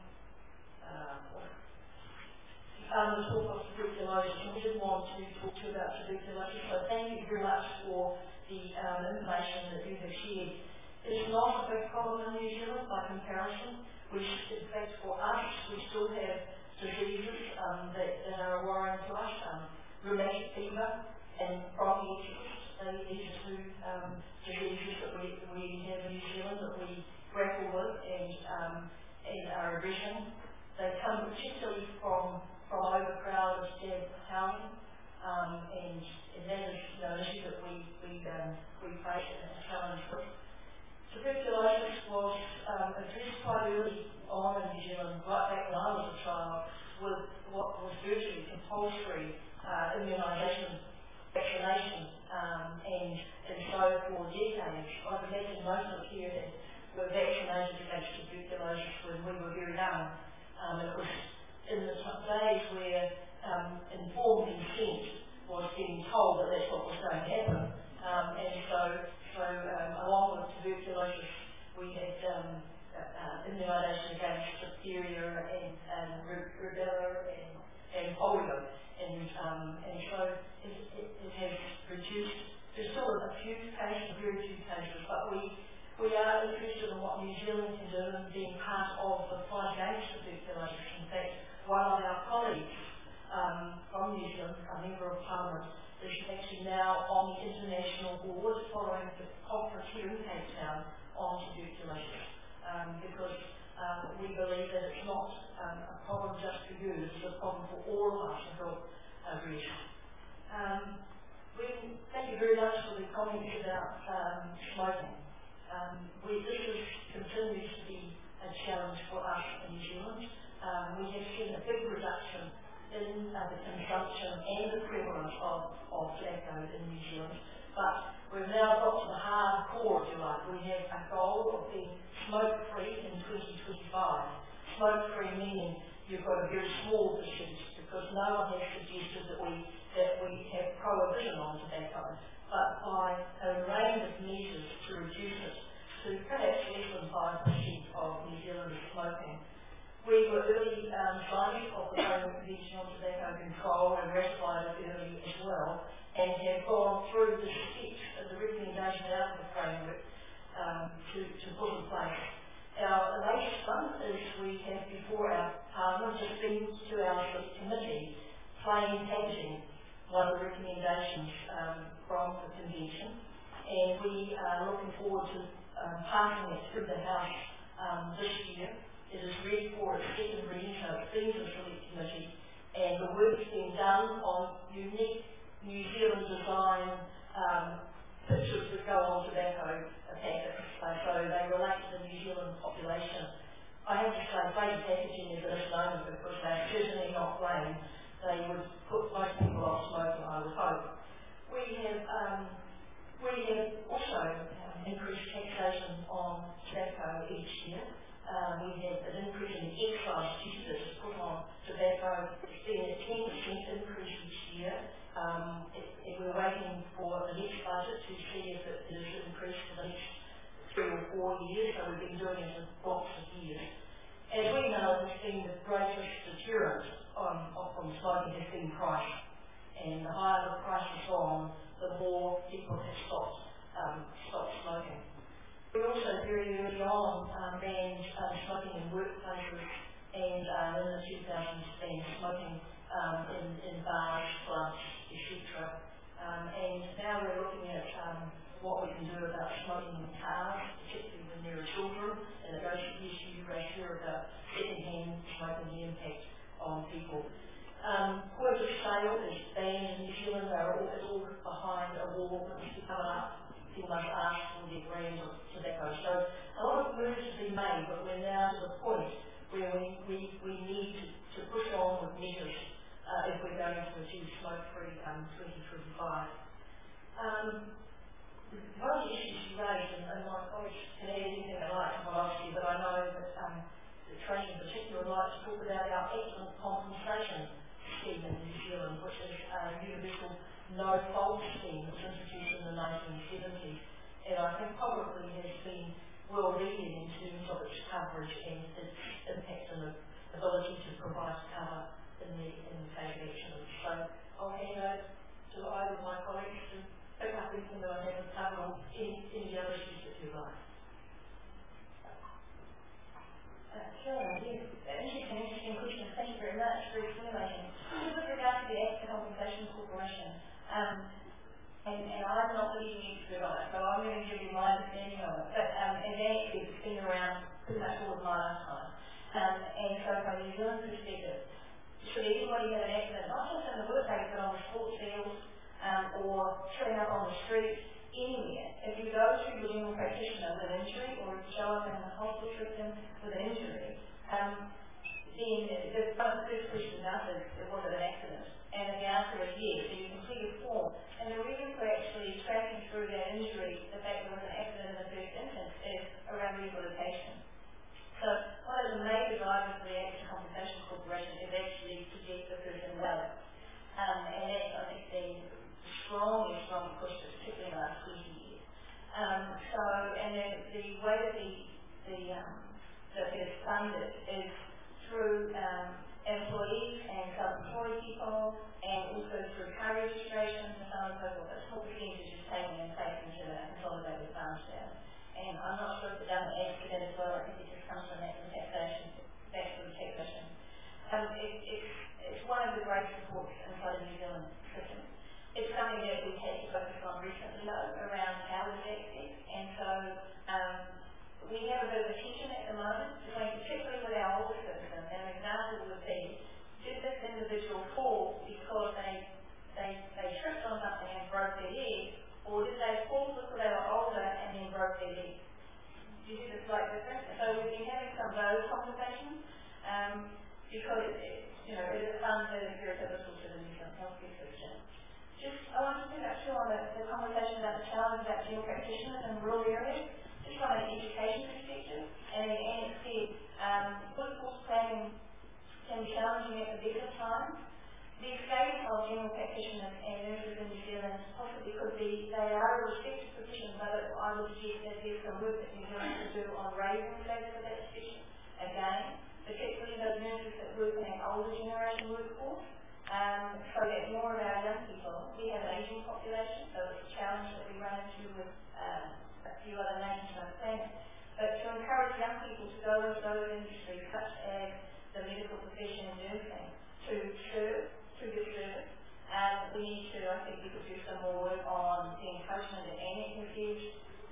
the talk of tuberculosis, and we did want to talk to you about tuberculosis, so thank you very much for the information that you have shared. It is not a big problem in New Zealand by comparison. In fact, for us, we still have diseases that are worrying to us. Rheumatic fever and bronchiectasis. These are two diseases that we have in New Zealand that we grapple with and are addressing. They come particularly from overcrowded housing, and that is an issue that we face and a challenge with. Tuberculosis was addressed quite early on in New Zealand, right back when I was a child, with what was virtually compulsory immunisation, vaccination, and so for decades. I would imagine most of us here were vaccinated against tuberculosis when we were very young. It was in the days where informed consent was being told that that's what was going to happen, and so along with tuberculosis, we had immunisation against diphtheria and rubella and polio, and so it has reduced. There's still a few cases, very few cases, but we are interested in what New Zealand can do in being part of the fight against tuberculosis. In fact, one of our colleagues from New Zealand, a member of Parliament, is actually now on the international board following the conference here in Cape Town on tuberculosis, because we believe that it's not a problem just for you, it's a problem for all of us to help address. Thank you very much for the comments about smoking. This continues to be a challenge for us in New Zealand. We have seen a big reduction in the consumption and the prevalence of tobacco in New Zealand, but we've now got to the hard core, if you like. We have a goal of being smoke-free in 2025. Smoke-free meaning you've got a very small percentage, because no one has suggested that we have prohibition on tobacco, but by a range of measures to reduce it to perhaps less than 5% of New Zealanders smoking. We were early signers of the Royal Convention on Tobacco Control and ratified it early as well, and have gone through the steps of the recommendation out of the framework to put in place. Our latest one is we have before our Parliament just been to our committee plain packaging, one of the recommendations from the Convention, and we are looking forward to passing it through the House this year. It is ready for its second reading, so it's been to the Select Committee, and the work is being done on unique New Zealand design pictures that go on tobacco packets, so they relate to the New Zealand population. I have to say, great packaging is a misnomer because they're certainly not blamed. They would put most people off smoking, I would hope. We have also increased taxation on tobacco each year. We had an increase in the excise duty that's put on tobacco. It's been a 10% increase each year. We're waiting for the next budget to see if it is increased for the next 3 or 4 years, so we've been doing it in blocks of years. As we know, it's been the greatest deterrent from smoking has been price. And the higher the price has gone, the more people have stopped smoking. We also very early on banned smoking in workplaces and in the 2000s banned smoking in bars, clubs, etc. And now we're looking at what we can do about smoking in cars, particularly when there are children, and it goes to the issue you raised here about second-hand smoking, the impact on people. Point of sale is banned in New Zealand. It's all behind a wall that needs to cover up. People must ask for their brand of tobacco. So a lot of moves have been made, but we're now to the point where we need to push on with measures if we're going to achieve smoke-free 2025. One of the issues you raised, and my colleagues can add anything they like to what I've said, but I know that the Tracy in particular would like to talk about our excellent compensation scheme in New Zealand, which is a universal no-fault scheme that was introduced in the 1970s, and I think probably has been well-leading in terms of its coverage and its impact and the ability to provide cover in the case of accidents. So I'll hand over to either of my colleagues to pick up anything that I haven't covered on any other issues that you like. Sure, yes. Interesting question. Thank you very much for explaining. With regard to the Actor Compensation Corporation, and I'm not the leading expert on it, so I'm going to give you my understanding of it. But as actually it's been around pretty much all of my lifetime. And so from a New Zealand perspective, should anybody have an accident, not just in the workplace, but on the sports field, or turning up on the street, anywhere, if you go to your general practitioner with an injury, or if you show up in a hospital system with an injury, then one of the first questions asked is, was it an accident? And the answer is yes, so you complete a form. And the reason for actually tracking through that injury, the fact there was an accident in the first instance, is around rehabilitation. So one of the major drivers for the Actor Compensation Corporation is actually to get the person well. And that's, I think, been strongly pushed, particularly in the last 20 years. And then the way that that is funded is through employees and self-employed people, and also through car registrations and so on and so forth. A small percentage is taken and placed into the consolidated funds there. And I'm not sure if the government adds to that as well. I think it just comes from that taxation, back to the taxation. It's one of the great supports inside the New Zealand system. It's something that we've had to focus on recently, though, around how we access. And so we have a bit of a tension at the moment, particularly with our older citizens. And an example would be, did this individual fall because they tripped on something and broke their leg, or did they fall because they were older and then broke their leg? Do you see the slight difference? So we've been having some of those conversations because it is fun that is very pivotal to the New Zealand healthcare system. I want to pick up too on the conversation about the challenge about general practitioners in rural areas, just from an education perspective. And as Anne said, workforce planning can be challenging at the best of times. The state of general practitioners and nurses in New Zealand possibly could be, they are a respected position, but I would suggest that there's some work that New Zealand can do on raising the status of that position. Again, particularly those nurses that work in an older generation workforce. So that more of our young people, we have an ageing population, so it's a challenge that we run into with a few other nations on the planet. But to encourage young people to go into those industries, such as the medical profession and nursing, to get service, we need to, I think we could do some more work on the encouragement that Annie has given,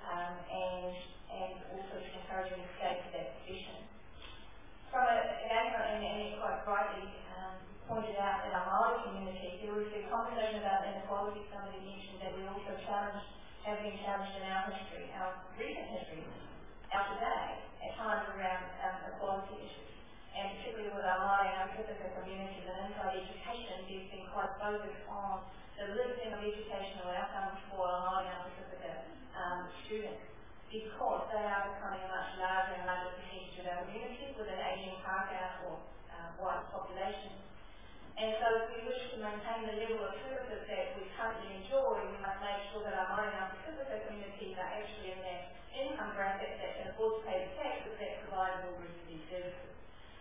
and also just encouraging the state to that profession. From and Annie quite rightly pointed out in our Māori community, there was a conversation about inequality somebody mentioned that we also have been challenged in our history, our recent history, our today, at times around equality issues. And particularly with our Māori and our Pacifica communities and inside education, there's been quite focused on the lifting of educational outcomes for our Māori and our Pacifica students, because they are becoming a much larger and larger percentage of our community with an ageing Pākehā or white population. And so if we wish to maintain the level of services that we currently enjoy, we must make sure that our Māori and our Pacifica communities are actually in that income bracket that can afford to pay the taxes that provide all the rest of these services.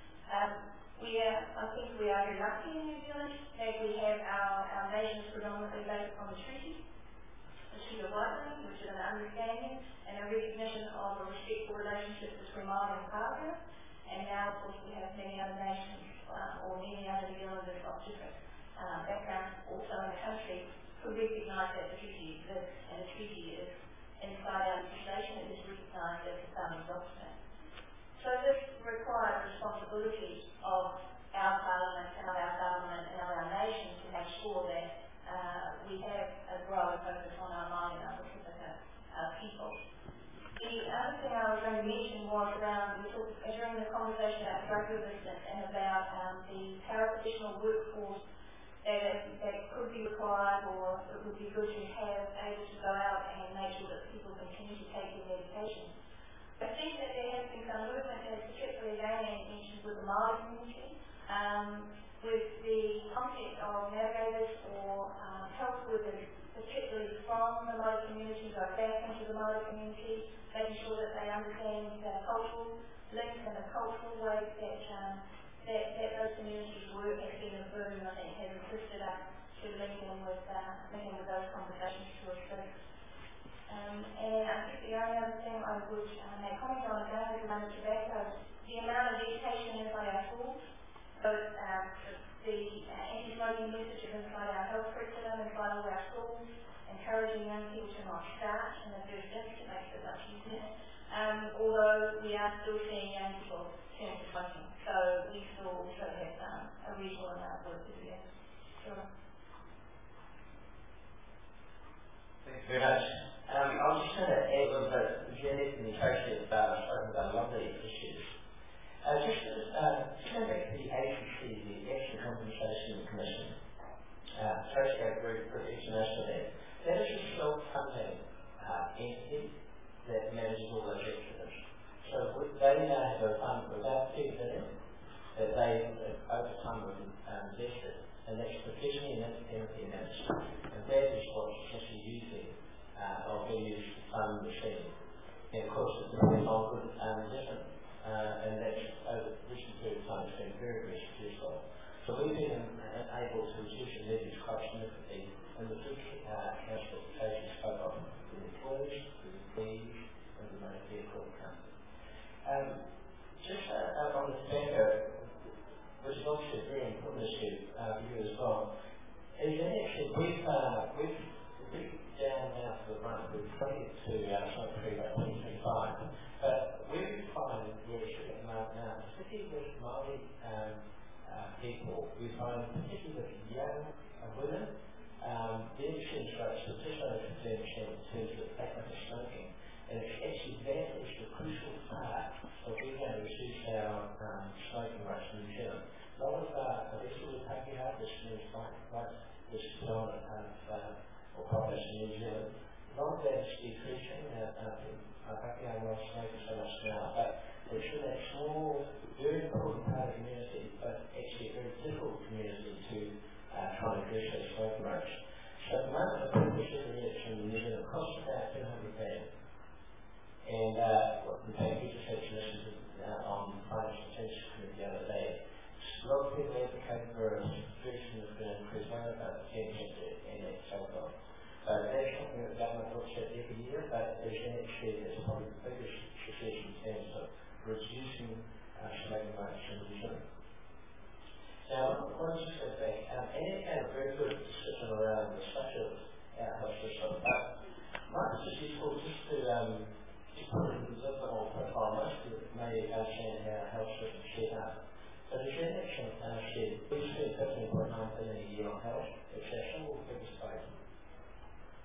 I think we are very lucky in New Zealand that we have our nations predominantly based on the treaty of Waitangi, which is an understanding and a recognition of a respectful relationship between Māori and Pākehā. And now, of course, we have many other nations or many other New Zealanders of different backgrounds also in the country who recognise that the treaty exists, and the treaty is inside our legislation. It is recognised as a founding document. So this requires responsibility of our Parliament and of our government and of our nation to make sure that we have a growing focus on our Māori and our Pacifica people. The other thing I was going to mention was around, we talked during the conversation about drug resistance and about the paraprofessional workforce that could be required, or it would be good to have able to go out and make sure that people continue to take their medication. I think that there has been some movement, and particularly again mentioned with the Māori community, with the concept of navigators or health workers, particularly from the Māori community, go back into the Māori community, making sure that they understand the cultural links and the cultural ways that those communities work has been a boom, I think, has assisted us to link in with those conversations to assist. And I think the only other thing I would make comment on again is around tobacco. The amount of education inside our schools, both the anti-smoking message inside our health curriculum, inside all our schools, encouraging young people to not start in the first instance makes it much easier. Although we are still seeing young people turn to smoking, so we still also have a reasonable amount of work to do there. Sure. Thanks very much. I was just going to add a little bit, Jeanette and Tracy have spoken about a lot of these issues. Just going back to the ACC, the Action Compensation Commission, Tracy gave a very good explanation of that. That is a self-funding entity that manages all those activities. So they now have a fund of about $2 billion that they, over time, have invested, and that's professionally and independently managed. And that is what's essentially using or being used to fund the scheme. And of course, it's dependent on good investment, and that's over a recent period of time it's been very, very successful. So we've been able to reduce the levies quite significantly, and the two council applications spoke of the employees, the employees, and the motor vehicle company. Just on the tobacco, which is obviously a very important issue for you as well, is that actually we've down now for the run. We're trying to get to smoke-free by 2025. But we find we're at the moment now, particularly with Māori people, we find particularly with young women, their insurance rates are just over 15% in terms of tobacco smoking. And it's actually that is the crucial part of being able to reduce our smoking rates in New Zealand. A lot of the rest of the Pākehā, this means this predominant part of or population in New Zealand, a lot of that is decreasing. Pākehā won't smoke so much now, but it's in that small, very important part of the community, but actually a very difficult community to try and address those smoking rates. So at the moment, the purpose of the election in New Zealand costs about $200,000. And in fact, we just had some issues on Finance and Tax Committee the other day. A lot of people advocating for a very significant increase, around about 10% and that's so far. That's something that the government looks at every year, but as Jeanette said, it's probably the biggest success in terms of reducing smoking rates in New Zealand. Now, let's just go back. Annette had a very good discussion around the structure of our health system, but might be just useful just to put it in a little bit more profile. Most of you may understand how our health system is set up. So as Jeanette said, we spend $15.9 billion a year on health. It's our single biggest budget.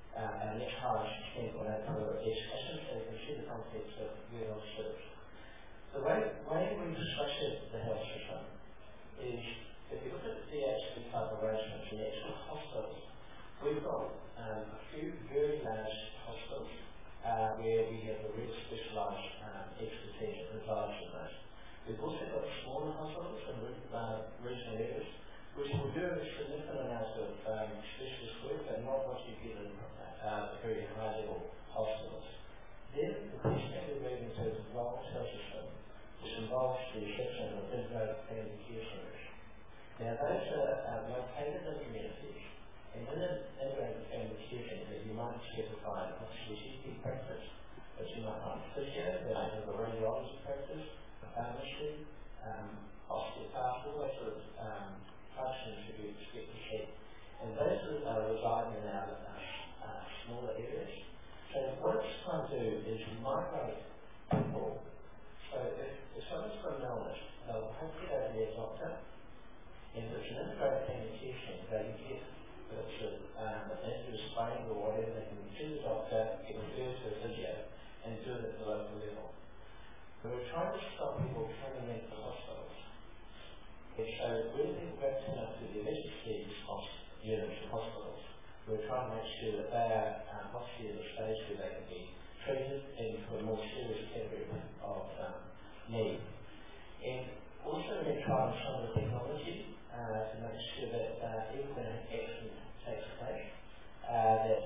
And next highest is $10.8 for education, so you can see the context of where those serves. The way we've structured the health system is, if you look at the DHB type arrangements, the actual hospitals, we've got a few very large hospitals where we have a really specialised expertise and advice in those. We've also got smaller hospitals in regional areas, which will do a significant amount of specialist work, but not what you get in very high level hospitals. Then the piece that we're moving to is a long-term system, which involves the section of integrated family care centres. Now those are located in communities, and in an integrated family care centre you might specify a GP practice, but you might find a physio, they might have a radiology practice, a pharmacy, osteopath, all those sort of functions that you expect to see. And those are residing in our smaller areas. So what it's trying to do is migrate people. So if someone's got an illness, they'll hopefully go to their doctor, and if it's an integrated family care centre, they can get an injury, sprain or whatever, they can see the doctor, get referred to a physio, and do it at the local level. But we're trying to stop people coming into hospitals. And so when people go to the emergency response units of hospitals, we're trying to make sure that they are obviously at a stage where they can be treated into a more serious category of need. And also we're trying some of the technology to make sure that even when an accident takes place, that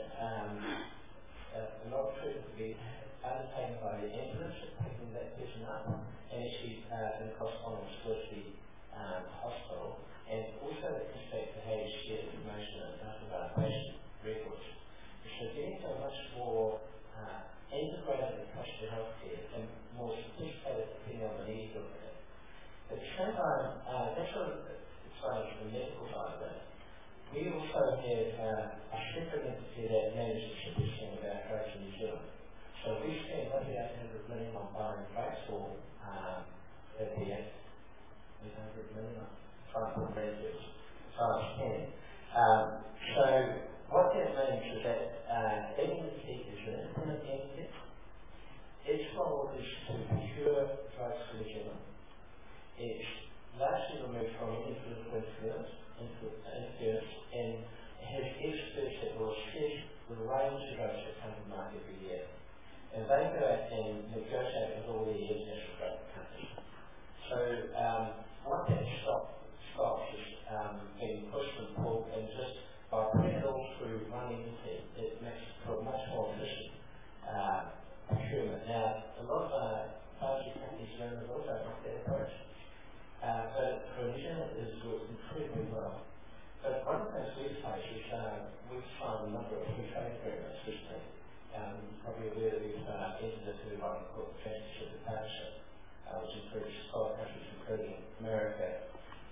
a lot of treatment will be undertaken by the ambulance, picking that person up, and actually in correspondence with the hospital, and also the respect to how you share information about patient records. So getting to a much more integrated approach to healthcare and more sophisticated depending on the needs of it. At the same time, that's sort of exciting from the medical side of it. We also have a separate entity that manages the positioning of our drugs in New Zealand. So we spend roughly $800 million on buying drugs for the 800 million, I'm trying to put that as far as I can. So what that means is that AMT is an independent entity. Its role is to procure drugs for New Zealand. It's largely removed from any political interference and has experts that will assess the range of drugs that come to market every year. And they go out and negotiate with all the international drug companies. So what that stops is being pushed and pulled, and just by putting it all through one entity, it makes it for a much more efficient procurement. Now, a lot of pharmacy companies around the world don't like that approach, but for New Zealand it has worked incredibly well. But one of the things we've faced is we've signed a number of free trade agreements recently. Probably aware that we've entered into what we call the Trans-Pacific Partnership, which includes 12 countries including America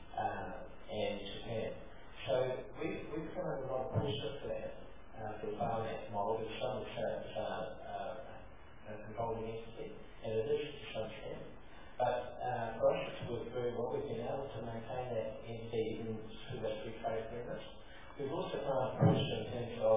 and Japan. So we've come under a lot of pressure for that, for the Biomass model, because some of the states are a controlling entity, and it is to some extent. But for us it's worked very well. We've been able to maintain that entity even through those free trade agreements. We've also come under pressure in terms of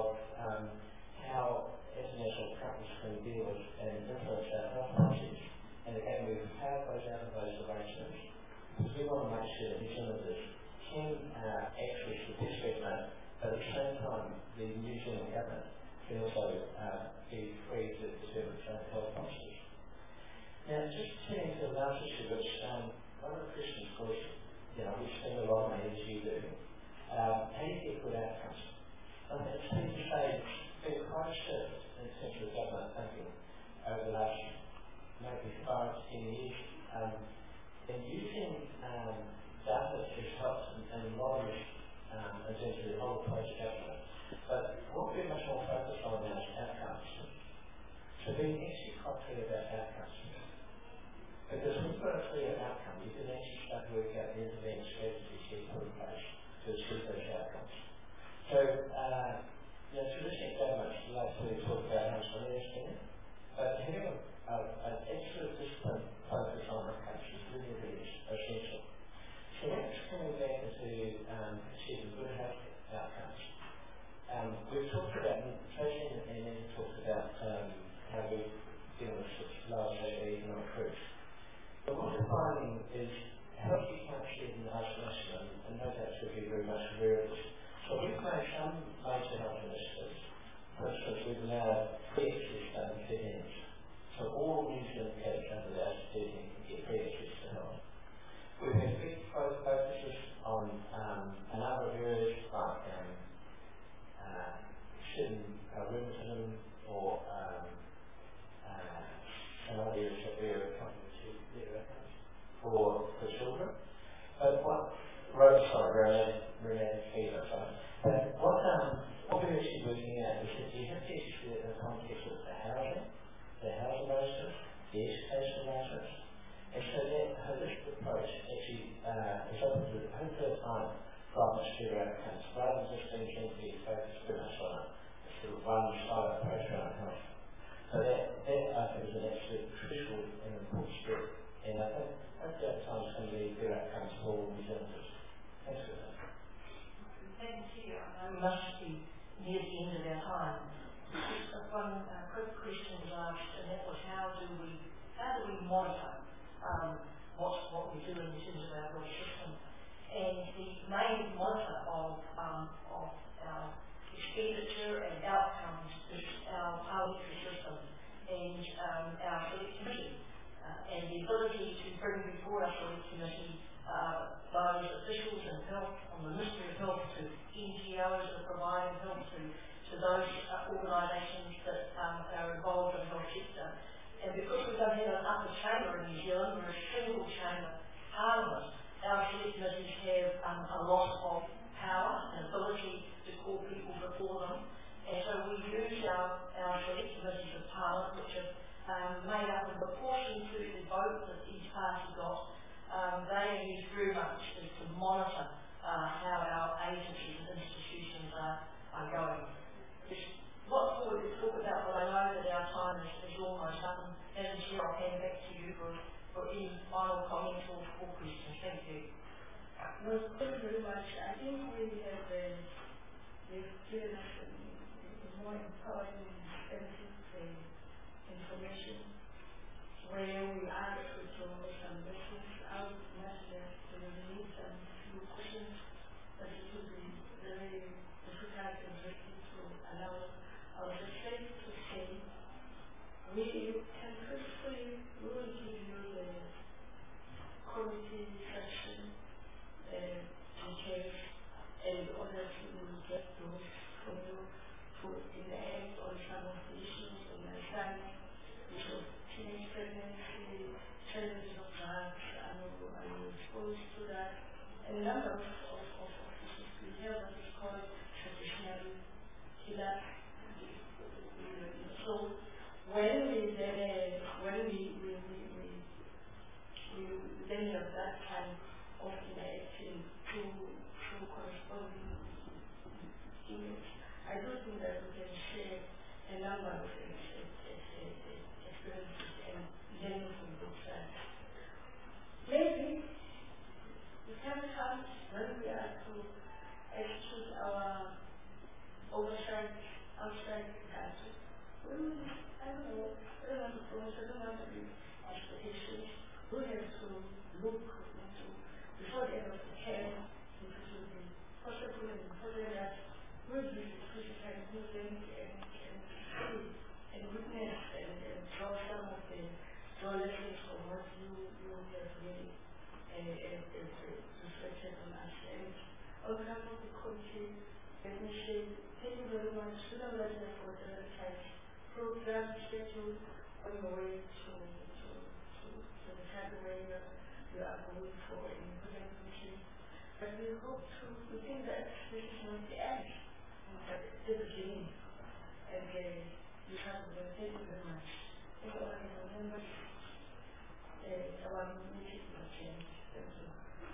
how international companies can deal with and influence our health policies. And again, we've carved those out of those arrangements because we want to make sure that New Zealanders can access the best treatment, but at the same time, the New Zealand government can also be free to determine its own health policies. Now, just turning to the last issue, which one of the questions was, we spend a lot of money, as you do. How do you get good outcomes? I think it's fair to say it's been quite a shift in terms of government thinking over the last maybe 5 to 10 years. And using data has helped in a lot of this in terms of the whole approach to government. But what we're much more focused on now is outcomes. So being actually quite clear about outcomes. Because when you've got a clear outcome, you can actually start to work out the intervention strategies you put in place to achieve those outcomes. So, traditional governments like to talk about how much money they spend, but having an absolute discipline focus on outcomes is really, really essential. So that's coming back to achieving good health outcomes. We've talked about nutrition and then talked about how we deal with low economic groups. But what we're finding is healthy captured in isolation, and no doubt should be very much aware of this. So we've made some major health initiatives. For instance, we've allowed pre-exist and fit-ins. So all New Zealand kids under the age of 13 can get pre-exist to health. We've had big focuses on a number of areas like rheumatism or some other areas that we're coming to for children. But what rheumatic fever, sorry. But what we're actually looking at is that you have to actually in the context of the housing arrangements, the education arrangements, and so that holistic approach actually is open to hopefully time for much better outcomes, rather than just being simply focused very much on a sort of one-side approach around health. So that I think is an absolute crucial and important step, and I think hopefully at times going to be better outcomes for all New Zealanders. Thanks for that. Thank you. I must be near the end of our time. Just one quick question was asked, and that was how do we monitor what we do in terms of our health system? And the main monitor of our expenditure and outcomes is our parliamentary system and our select committee, and the ability to bring before our select committee those officials in health, on the Ministry of Health, to NGOs that are providing health, to those organisations that are involved in the health sector. And because we don't have an upper chamber in New Zealand, we're a single chamber parliament, our select committees have a lot of power and ability to call people before them. And so we use our select committees of parliament, which are made up in proportion to the vote that each party got. They are used very much to monitor how our agencies and institutions are going. There's lots more to talk about, but I know that our time is almost up, and Madam Chair, I'll hand back to you for any final comments or questions. Thank you. Well, thank you very much. I think we have given us more empowering and extensive information where we are able to make some questions out much less to need some few questions, but it will be very difficult and tricky to allow our success to say. We can firstly, we will give you the committee section details and order to get those from you to interact on some of the issues on my side, which was teenage pregnancy, challenges of drugs, I'm exposed to that, and a number of issues we have what is called traditional killer. So when we then have that kind of interacting through corresponding emails, I do think that we can share a number of experiences and learning from both sides. Maybe sometimes when we are to execute our oversight outside the country, I don't know, from a certain amount of expectations, we have to look into, before the end of the term, if it will be possible and important that we visit physically movement and see and witness and draw some of the lessons from what you have really reflected on us. And on behalf of the committee, let me say thank you very much to the letter for the website program schedule on the way to the kind of way you are going for in the country. But we think that this is not the end, but the beginning. And you have to thank you very much. Thank you all the members. Our meeting will change. Thank you.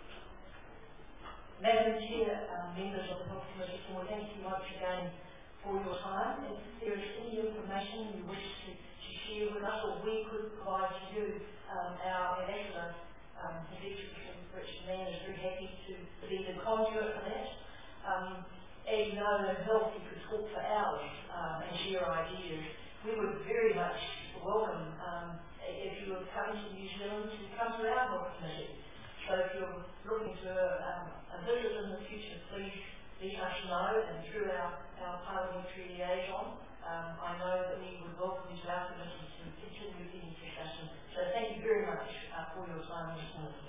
Madam Chair, members of the Health Committee, thank you once again for your time. If there is any information you wish to share with us, or we could provide to you, our ambassador, His Excellency Richard Mann, is very happy to be the conduit for that. As you know, in health you could talk for hours and share ideas. We would very much welcome if you would come to New Zealand to come to our book committee. So if you're looking to a visit in the future, please let us know, and through our parliamentary liaison, I know that we would welcome you to our committee to continue any discussion. So thank you very much for your time this morning.